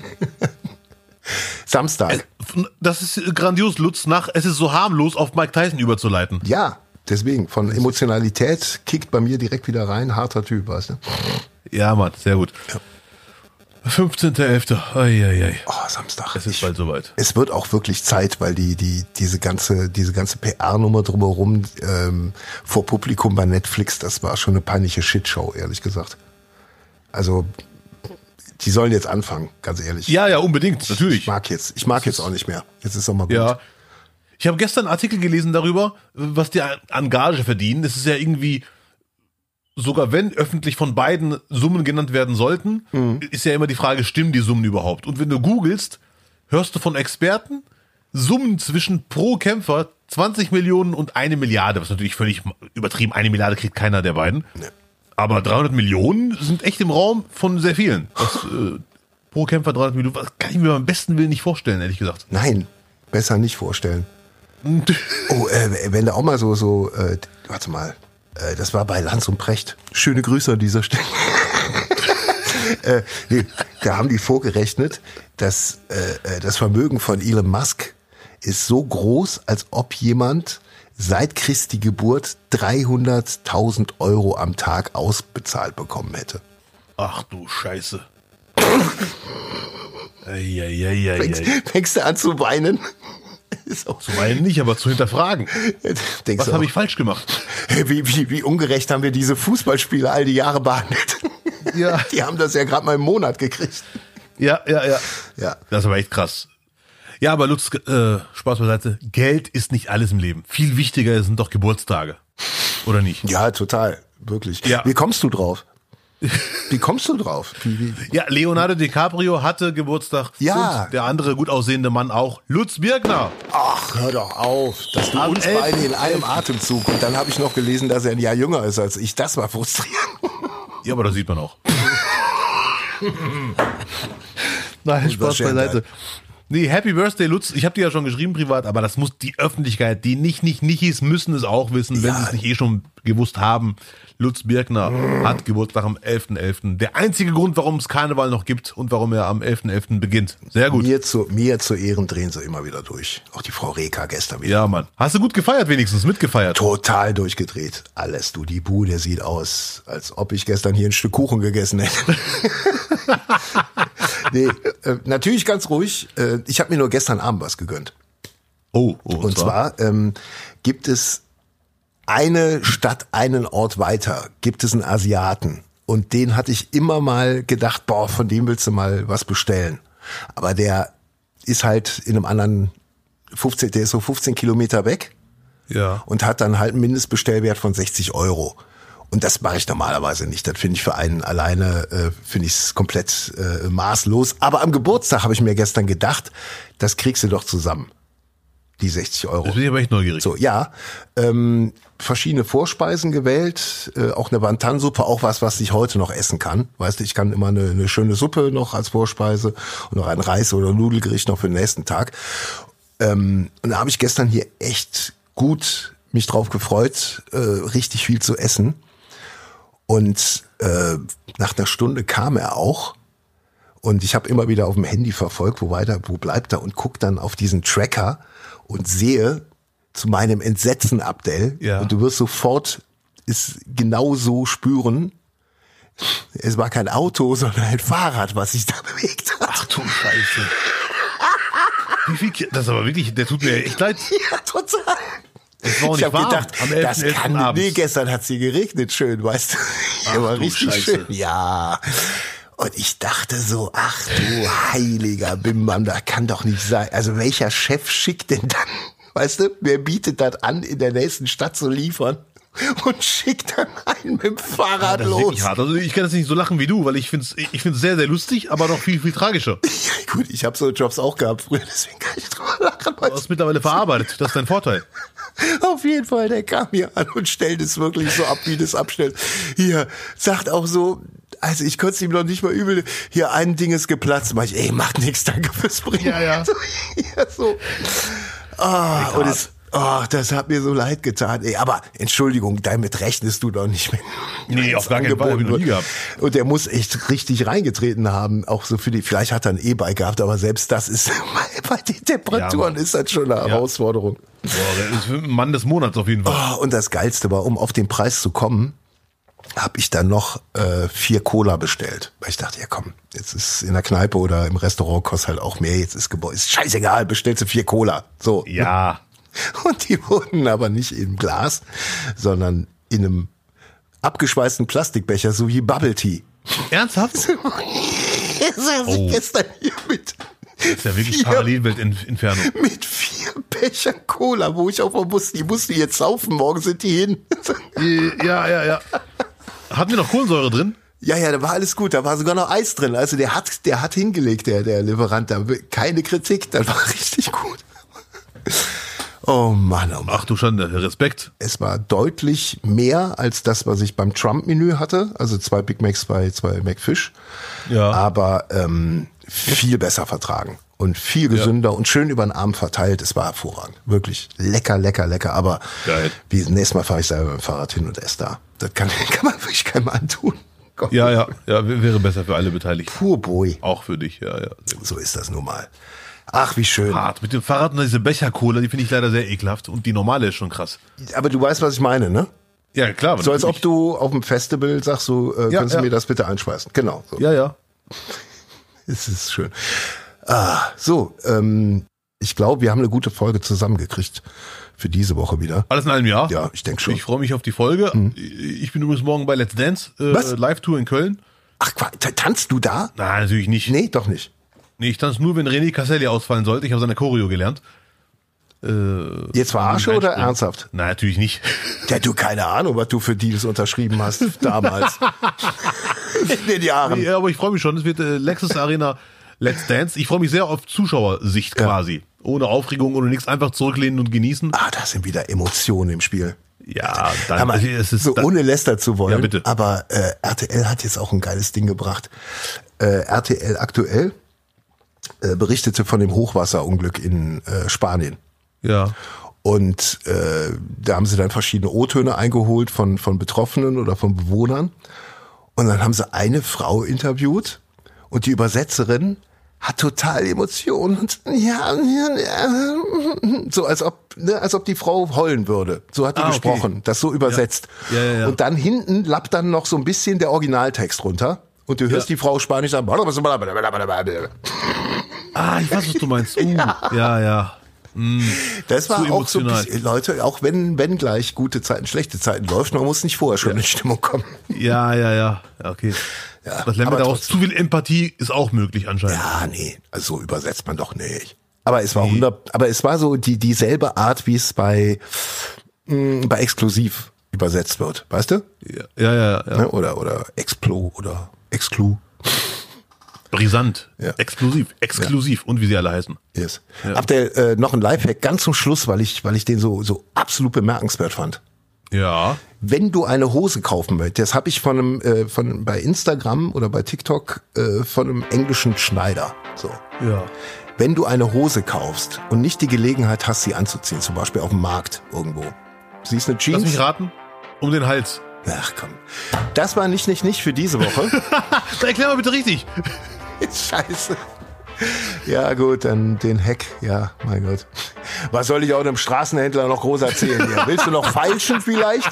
Speaker 1: Samstag.
Speaker 2: Das ist grandios, Lutz, nach Es ist so harmlos auf Mike Tyson überzuleiten.
Speaker 1: Ja, deswegen. Von Emotionalität kickt bei mir direkt wieder rein. Harter Typ, weißt du?
Speaker 2: Ja, Mann, sehr gut. fünfzehnter elfter Eieiei.
Speaker 1: Oh, Samstag.
Speaker 2: Es ist
Speaker 1: Ich-
Speaker 2: bald soweit.
Speaker 1: Es wird auch wirklich Zeit, weil die, die, diese ganze, diese ganze P R-Nummer drumherum, ähm, vor Publikum bei Netflix, das war schon eine peinliche Shitshow, ehrlich gesagt. Also, die sollen jetzt anfangen, ganz ehrlich.
Speaker 2: Ja, ja, unbedingt,
Speaker 1: Ich
Speaker 2: natürlich.
Speaker 1: mag jetzt, ich mag jetzt auch nicht mehr. Jetzt ist auch mal gut.
Speaker 2: Ja. Ich habe gestern einen Artikel gelesen darüber, was die an Gage verdienen. Das ist ja irgendwie, sogar wenn öffentlich von beiden Summen genannt werden sollten,
Speaker 1: Mhm.
Speaker 2: ist ja immer die Frage, stimmen die Summen überhaupt? Und wenn du googelst, hörst du von Experten Summen zwischen pro Kämpfer zwanzig Millionen und eine Milliarde, was natürlich völlig übertrieben, eine Milliarde kriegt keiner der beiden.
Speaker 1: Nee.
Speaker 2: Aber dreihundert Millionen sind echt im Raum von sehr vielen. Das, äh, pro Kämpfer dreihundert Millionen, das kann ich mir beim besten Willen nicht vorstellen, ehrlich gesagt.
Speaker 1: Nein, besser nicht vorstellen. Oh, äh, wenn da auch mal so, so, äh, warte mal, äh, das war bei Lanz und Precht. Schöne Grüße an dieser Stelle. äh, nee, da haben die vorgerechnet, dass äh, äh, das Vermögen von Elon Musk ist so groß, als ob jemand seit Christi Geburt dreihunderttausend Euro am Tag ausbezahlt bekommen hätte.
Speaker 2: Ach du Scheiße. Eieieiei.
Speaker 1: Fängst, fängst du an zu weinen? Ist auch
Speaker 2: Zu meinen nicht, aber zu hinterfragen.
Speaker 1: Denkst
Speaker 2: Was
Speaker 1: du
Speaker 2: habe
Speaker 1: auch,
Speaker 2: ich falsch gemacht?
Speaker 1: wie, wie, wie ungerecht haben wir diese Fußballspieler all die Jahre behandelt?
Speaker 2: Ja.
Speaker 1: Die haben das ja gerade mal im Monat gekriegt.
Speaker 2: Ja, ja, ja.
Speaker 1: Ja.
Speaker 2: Das ist aber echt krass. Ja, aber Lutz, äh, Spaß beiseite. Geld ist nicht alles im Leben. Viel wichtiger sind doch Geburtstage. Oder nicht?
Speaker 1: Ja, total. Wirklich.
Speaker 2: Ja.
Speaker 1: Wie kommst du drauf? Wie kommst du drauf? Wie, wie?
Speaker 2: Ja, Leonardo DiCaprio hatte Geburtstag.
Speaker 1: Ja.
Speaker 2: Und der andere gut aussehende Mann auch, Lutz Birkner.
Speaker 1: Ach, hör doch auf. Dass du
Speaker 2: Am
Speaker 1: uns
Speaker 2: elften
Speaker 1: beide in einem Atemzug. Und dann habe ich noch gelesen, dass er ein Jahr jünger ist als ich. Das war frustrierend.
Speaker 2: Ja, aber das sieht man auch. Nein, Spaß beiseite. Nee, Happy Birthday, Lutz. Ich habe dir ja schon geschrieben privat, aber das muss die Öffentlichkeit, die nicht, nicht, Nichis müssen es auch wissen, wenn
Speaker 1: Ja.
Speaker 2: sie es nicht eh schon gewusst haben. Lutz Birkner mm. hat Geburtstag am elften elften Der einzige Grund, warum es Karneval noch gibt und warum er am elften elften beginnt. Sehr gut.
Speaker 1: Mir zu, mir zu Ehren drehen sie immer wieder durch. Auch die Frau Reka gestern wieder.
Speaker 2: Ja, Mann. Hast du gut gefeiert wenigstens, mitgefeiert?
Speaker 1: Total durchgedreht. Alles, du, die Bude sieht aus, als ob ich gestern hier ein Stück Kuchen gegessen hätte. Nee, äh, natürlich ganz ruhig. Äh, ich habe mir nur gestern Abend was gegönnt.
Speaker 2: Oh, oh
Speaker 1: Und, und zwar, zwar ähm, gibt es eine Stadt, einen Ort weiter, gibt es einen Asiaten. Und den hatte ich immer mal gedacht, boah, von dem willst du mal was bestellen. Aber der ist halt in einem anderen fünfzehn, der ist so fünfzehn Kilometer weg.
Speaker 2: Ja.
Speaker 1: Und hat dann halt einen Mindestbestellwert von sechzig Euro. Und das mache ich normalerweise nicht. Das finde ich für einen alleine, äh, finde ich es komplett äh, maßlos. Aber am Geburtstag habe ich mir gestern gedacht, das kriegst du doch zusammen. Die sechzig Euro.
Speaker 2: Das bin ich aber echt neugierig.
Speaker 1: So, ja. Ähm, verschiedene Vorspeisen gewählt, äh, auch eine Wantan-Suppe, auch was, was ich heute noch essen kann. Weißt du, ich kann immer eine, eine schöne Suppe noch als Vorspeise und noch ein Reis- oder Nudelgericht noch für den nächsten Tag. Ähm, und da habe ich gestern hier echt gut mich drauf gefreut, äh, richtig viel zu essen. Und äh, nach einer Stunde kam er auch. Und ich habe immer wieder auf dem Handy verfolgt, wo weiter, wo bleibt er, und guck dann auf diesen Tracker und sehe zu meinem Entsetzen, Abdel,
Speaker 2: ja.
Speaker 1: und du wirst sofort es genauso spüren, es war kein Auto, sondern ein Fahrrad, was sich da bewegt hat.
Speaker 2: Ach du Scheiße. Wie viel Ki- das ist aber wirklich, der tut mir echt leid.
Speaker 1: Ja, total.
Speaker 2: Es war auch
Speaker 1: Ich
Speaker 2: nicht
Speaker 1: habe
Speaker 2: warm.
Speaker 1: gedacht,
Speaker 2: Am elften
Speaker 1: das
Speaker 2: elften
Speaker 1: kann,
Speaker 2: abends.
Speaker 1: nee, gestern hat's hier geregnet, schön, weißt du.
Speaker 2: Ach,
Speaker 1: Ja, war
Speaker 2: du
Speaker 1: richtig
Speaker 2: Scheiße.
Speaker 1: schön. Ja. Und ich dachte so, ach du heiliger Bimbam, das kann doch nicht sein. Also welcher Chef schickt denn dann, weißt du, wer bietet das an, in der nächsten Stadt zu liefern und schickt dann einen mit dem Fahrrad
Speaker 2: Das ist
Speaker 1: los?
Speaker 2: wirklich hart. Also ich kann jetzt nicht so lachen wie du, weil ich finde es ich find's sehr, sehr lustig, aber noch viel, viel tragischer.
Speaker 1: Ja, gut, ich habe so Jobs auch gehabt früher, deswegen kann ich drüber lachen.
Speaker 2: Du hast mittlerweile verarbeitet, das ist dein Vorteil.
Speaker 1: Auf jeden Fall, der kam hier an und stellt es wirklich so ab, wie das abstellt. Hier, sagt auch so, also ich konnte es ihm noch nicht mal übel, hier ein Ding ist geplatzt. Mach ich, ey, macht nichts, danke fürs Bringen.
Speaker 2: Ja, ja.
Speaker 1: So, ja, so. Ah, und es, oh, das hat mir so leid getan. Ey, aber Entschuldigung, damit rechnest du doch nicht mit.
Speaker 2: Nee, auf gar keinen Fall, hab ich noch nie gehabt.
Speaker 1: Und der muss echt richtig reingetreten haben, auch so für die, vielleicht hat er ein E-Bike gehabt, aber selbst das ist, bei den Temperaturen
Speaker 2: Ja,
Speaker 1: ist das schon eine Herausforderung.
Speaker 2: Boah, der ist ein Mann des Monats auf jeden Fall.
Speaker 1: Oh, und das Geilste war, um auf den Preis zu kommen, habe ich dann noch äh, vier Cola bestellt. Weil ich dachte, ja komm, jetzt ist in der Kneipe oder im Restaurant kostet halt auch mehr, jetzt ist Gebäude, ist scheißegal, bestellst du vier Cola. So.
Speaker 2: Ja.
Speaker 1: Und die wurden aber nicht im Glas, sondern in einem abgeschweißten Plastikbecher, so wie Bubble Tea.
Speaker 2: Ernsthaft?
Speaker 1: Er saß
Speaker 2: Oh.
Speaker 1: gestern hier mit,
Speaker 2: Das ist ja wirklich
Speaker 1: vier,
Speaker 2: Parallelweltentfernung.
Speaker 1: mit vier Bechern Cola, wo ich auch mal wusste, die mussten jetzt saufen, morgen sind die hin.
Speaker 2: Ja, ja, ja. Hatten wir noch Kohlensäure drin?
Speaker 1: Ja, ja, da war alles gut, da war sogar noch Eis drin. Also der hat, der hat hingelegt, der, der Lieferant, da keine Kritik, das war richtig gut. Oh Mann, oh Mann.
Speaker 2: Ach du Schande, Respekt.
Speaker 1: Es war deutlich mehr als das, was ich beim Trump-Menü hatte. Also zwei Big Macs, zwei, zwei McFish.
Speaker 2: Ja.
Speaker 1: Aber ähm, viel besser vertragen und viel gesünder ja. und schön über den Arm verteilt. Es war hervorragend. Wirklich lecker, lecker, lecker. Aber
Speaker 2: geil.
Speaker 1: Wie, nächstes Mal fahre ich selber mit dem Fahrrad hin und esse da. Das kann, kann man wirklich keinem antun. Gott.
Speaker 2: Ja, ja, ja, wäre besser für alle Beteiligten.
Speaker 1: Pur Boy.
Speaker 2: Auch für dich, ja, ja. Sehr gut.
Speaker 1: So ist das nun mal. Ach, wie schön.
Speaker 2: Hart. Mit dem Fahrrad und diese Becher-Cola, die finde ich leider sehr ekelhaft. Und die normale ist schon krass.
Speaker 1: Aber du weißt, was ich meine, ne?
Speaker 2: Ja, klar.
Speaker 1: So als ob du auf dem Festival sagst, so, äh,
Speaker 2: Ja,
Speaker 1: kannst
Speaker 2: ja.
Speaker 1: du mir das bitte einschmeißen. Genau. So.
Speaker 2: Ja, ja.
Speaker 1: Es ist schön. Ah, so, ähm, ich glaube, wir haben eine gute Folge zusammengekriegt für diese Woche wieder.
Speaker 2: Alles in einem Jahr?
Speaker 1: Ja, ich denke schon.
Speaker 2: Ich freue mich auf die Folge.
Speaker 1: Mhm.
Speaker 2: Ich bin übrigens morgen bei Let's Dance, äh,
Speaker 1: Was?
Speaker 2: Live-Tour in Köln.
Speaker 1: Ach, Qua- t- tanzt du da?
Speaker 2: Nein, natürlich nicht.
Speaker 1: Nee, doch nicht.
Speaker 2: Nee, ich tanze nur, wenn René Casselli ausfallen sollte. Ich habe seine Choreo gelernt. Äh,
Speaker 1: Jetzt verarsche oder
Speaker 2: Einspringen.
Speaker 1: ernsthaft?
Speaker 2: Nein, natürlich nicht.
Speaker 1: Ja, du, keine Ahnung, was du für Deals unterschrieben hast damals. in den Jahren.
Speaker 2: Ja, aber ich freue mich schon. Es wird äh, Lexus Arena Let's Dance. Ich freue mich sehr auf Zuschauersicht quasi. Ja. Ohne Aufregung, ohne nichts, einfach zurücklehnen und genießen.
Speaker 1: Ah, da sind wieder Emotionen im Spiel.
Speaker 2: Ja, dann,
Speaker 1: mal, es ist so dann, ohne lästern zu wollen.
Speaker 2: Ja, bitte.
Speaker 1: Aber äh, R T L hat jetzt auch ein geiles Ding gebracht. Äh, R T L aktuell äh, berichtete von dem Hochwasserunglück in äh, Spanien.
Speaker 2: Ja.
Speaker 1: Und äh, da haben sie dann verschiedene O-Töne eingeholt von von Betroffenen oder von Bewohnern. Und dann haben sie eine Frau interviewt und die Übersetzerin hat total Emotionen und ja, so als ob, ne, als ob die Frau heulen würde. So hat die ah, gesprochen, okay. Das so übersetzt.
Speaker 2: Ja. Ja, ja, ja.
Speaker 1: Und dann hinten lappt dann noch so ein bisschen der Originaltext runter und du hörst ja. die Frau Spanisch sagen.
Speaker 2: Ah, ich weiß, was du meinst. Uh, ja, ja. ja. Mm,
Speaker 1: das war auch so, bisschen, Leute, auch wenn wenn gleich gute Zeiten, schlechte Zeiten läuft, man muss nicht vorher schon ja. in Stimmung kommen.
Speaker 2: Ja, ja, ja, ja okay. Ja, das lernt man daraus. Zu viel Empathie ist auch möglich anscheinend.
Speaker 1: Ja, nee, also so übersetzt man doch nicht. Aber es war nee. hundert, aber es war so die dieselbe Art, wie es bei mh, bei Exklusiv übersetzt wird, weißt du?
Speaker 2: Ja, ja, ja. ja.
Speaker 1: Oder oder Explo oder Exclu.
Speaker 2: Brisant, ja. explosiv, exklusiv ja. und wie sie alle heißen.
Speaker 1: Yes. Ja. Habt ihr äh, noch einen Lifehack ganz zum Schluss, weil ich weil ich den so so absolut bemerkenswert fand.
Speaker 2: Ja.
Speaker 1: Wenn du eine Hose kaufen möchtest, das habe ich von einem äh, von bei Instagram oder bei TikTok äh, von einem englischen Schneider. So.
Speaker 2: Ja.
Speaker 1: Wenn du eine Hose kaufst und nicht die Gelegenheit hast, sie anzuziehen, zum Beispiel auf dem Markt irgendwo, siehst eine Jeans.
Speaker 2: Lass mich raten. Um den Hals.
Speaker 1: Ach komm. Das war nicht nicht nicht für diese Woche.
Speaker 2: Erklär mal bitte richtig.
Speaker 1: Scheiße. Ja gut, dann den Hack, ja, mein Gott. Was soll ich auch einem Straßenhändler noch groß erzählen hier? Willst du noch feilschen vielleicht?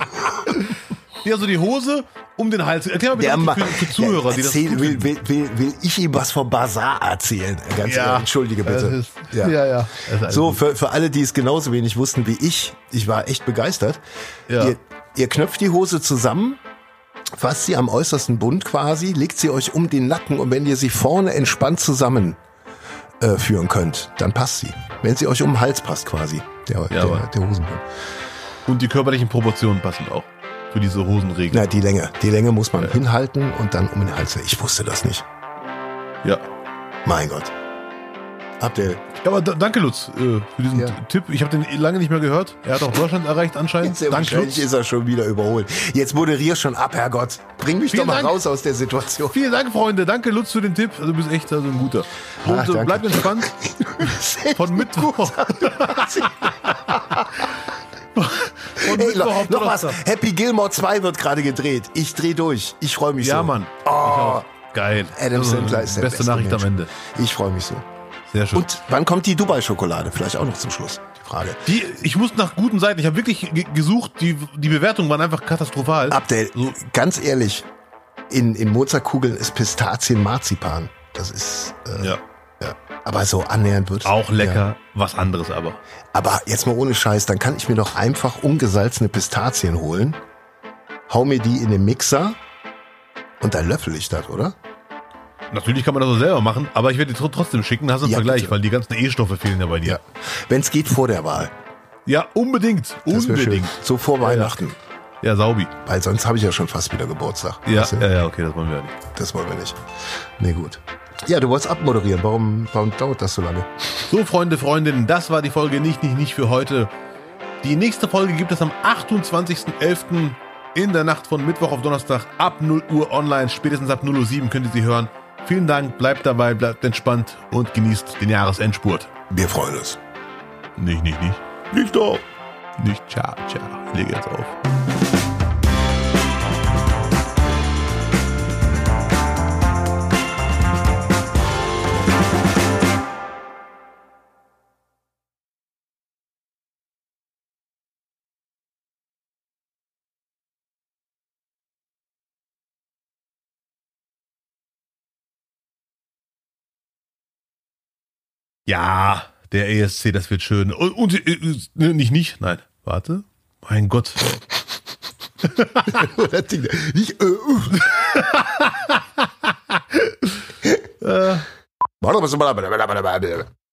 Speaker 2: Ja, so die Hose um den Hals. Erklär mal bitte
Speaker 1: der,
Speaker 2: für, für Zuhörer,
Speaker 1: der erzähl, die das will, will, will, will ich ihm was vom Bazar erzählen? Ganz
Speaker 2: ja,
Speaker 1: ehrlich, entschuldige bitte.
Speaker 2: Ist, ja, ja. ja
Speaker 1: so, für, für alle, die es genauso wenig wussten wie ich, ich war echt begeistert.
Speaker 2: Ja.
Speaker 1: Ihr, ihr knöpft die Hose zusammen, fasst sie am äußersten Bund quasi, legt sie euch um den Nacken und wenn ihr sie vorne entspannt zusammen äh, führen könnt, dann passt sie. Wenn sie euch um den Hals passt quasi, der,
Speaker 2: ja,
Speaker 1: der, der Hosenbund.
Speaker 2: Und die körperlichen Proportionen passen auch für diese Hosenregel.
Speaker 1: Na, die Länge. Die Länge muss man ja. hinhalten und dann um den Hals. Ich wusste das nicht.
Speaker 2: Ja.
Speaker 1: Mein Gott. Abdel.
Speaker 2: Ja, aber da, danke Lutz äh, für diesen ja. Tipp. Ich habe den lange nicht mehr gehört. Er hat auch Deutschland erreicht anscheinend.
Speaker 1: Sehr danke Lutz. Ist er schon wieder überholt. Jetzt moderier schon ab, Herrgott. Bring mich Vielen doch mal Dank. raus aus der Situation.
Speaker 2: Vielen Dank, Freunde. Danke Lutz für den Tipp. Also, du bist echt also ein guter. Und Ach, äh, bleibt entspannt. Von Mittwoch.
Speaker 1: Und hey, noch, noch was. Happy Gilmore zwei wird gerade gedreht. Ich dreh durch. Ich freue mich
Speaker 2: ja,
Speaker 1: so.
Speaker 2: Ja, Mann.
Speaker 1: Oh.
Speaker 2: Geil.
Speaker 1: Adam Sandler ist der
Speaker 2: beste,
Speaker 1: beste
Speaker 2: Nachricht
Speaker 1: Mensch.
Speaker 2: am Ende.
Speaker 1: Ich freue mich so.
Speaker 2: Sehr schön.
Speaker 1: Und wann kommt die Dubai-Schokolade? Vielleicht auch noch zum Schluss. Die Frage.
Speaker 2: Die, ich muss nach guten Seiten. Ich habe wirklich g- gesucht. Die, die Bewertungen waren einfach katastrophal.
Speaker 1: Abdel, so. Ganz ehrlich, in, in Mozartkugeln ist Pistazien-Marzipan. Das ist... Äh,
Speaker 2: ja.
Speaker 1: Ja, aber so annähernd wird
Speaker 2: auch lecker, ja. Was anderes aber.
Speaker 1: Aber jetzt mal ohne Scheiß, dann kann ich mir doch einfach ungesalzene Pistazien holen, hau mir die in den Mixer und dann löffel ich das, oder?
Speaker 2: Natürlich kann man das auch selber machen, aber ich werde die trotzdem schicken, hast du einen
Speaker 1: ja,
Speaker 2: Vergleich,
Speaker 1: bitte.
Speaker 2: Weil die ganzen E-Stoffe fehlen ja bei dir.
Speaker 1: Ja. Wenn es geht, vor der Wahl.
Speaker 2: Ja, unbedingt,
Speaker 1: das
Speaker 2: unbedingt.
Speaker 1: So vor Weihnachten.
Speaker 2: Ja, ja Saubi.
Speaker 1: Weil sonst habe ich ja schon fast wieder Geburtstag.
Speaker 2: Ja,
Speaker 1: weißt du?
Speaker 2: ja, ja, okay, das wollen wir ja nicht.
Speaker 1: Das wollen wir nicht. Nee, gut. Ja, du wolltest abmoderieren. Warum, warum dauert das so lange?
Speaker 2: So, Freunde, Freundinnen, das war die Folge nicht, nicht, nicht für heute. Die nächste Folge gibt es am achtundzwanzigsten elften in der Nacht von Mittwoch auf Donnerstag ab null Uhr online. Spätestens ab null Uhr sieben könnt ihr sie hören. Vielen Dank, bleibt dabei, bleibt entspannt und genießt den Jahresendspurt.
Speaker 1: Wir freuen uns.
Speaker 2: Nicht, nicht, nicht.
Speaker 1: Nicht doch.
Speaker 2: Nicht, ciao, ciao. Ich lege jetzt auf. Ja, der E S C, das wird schön. Und, und äh, nicht, nicht, nein, warte. Mein Gott.
Speaker 1: Das Ding, nicht, äh, uh. äh.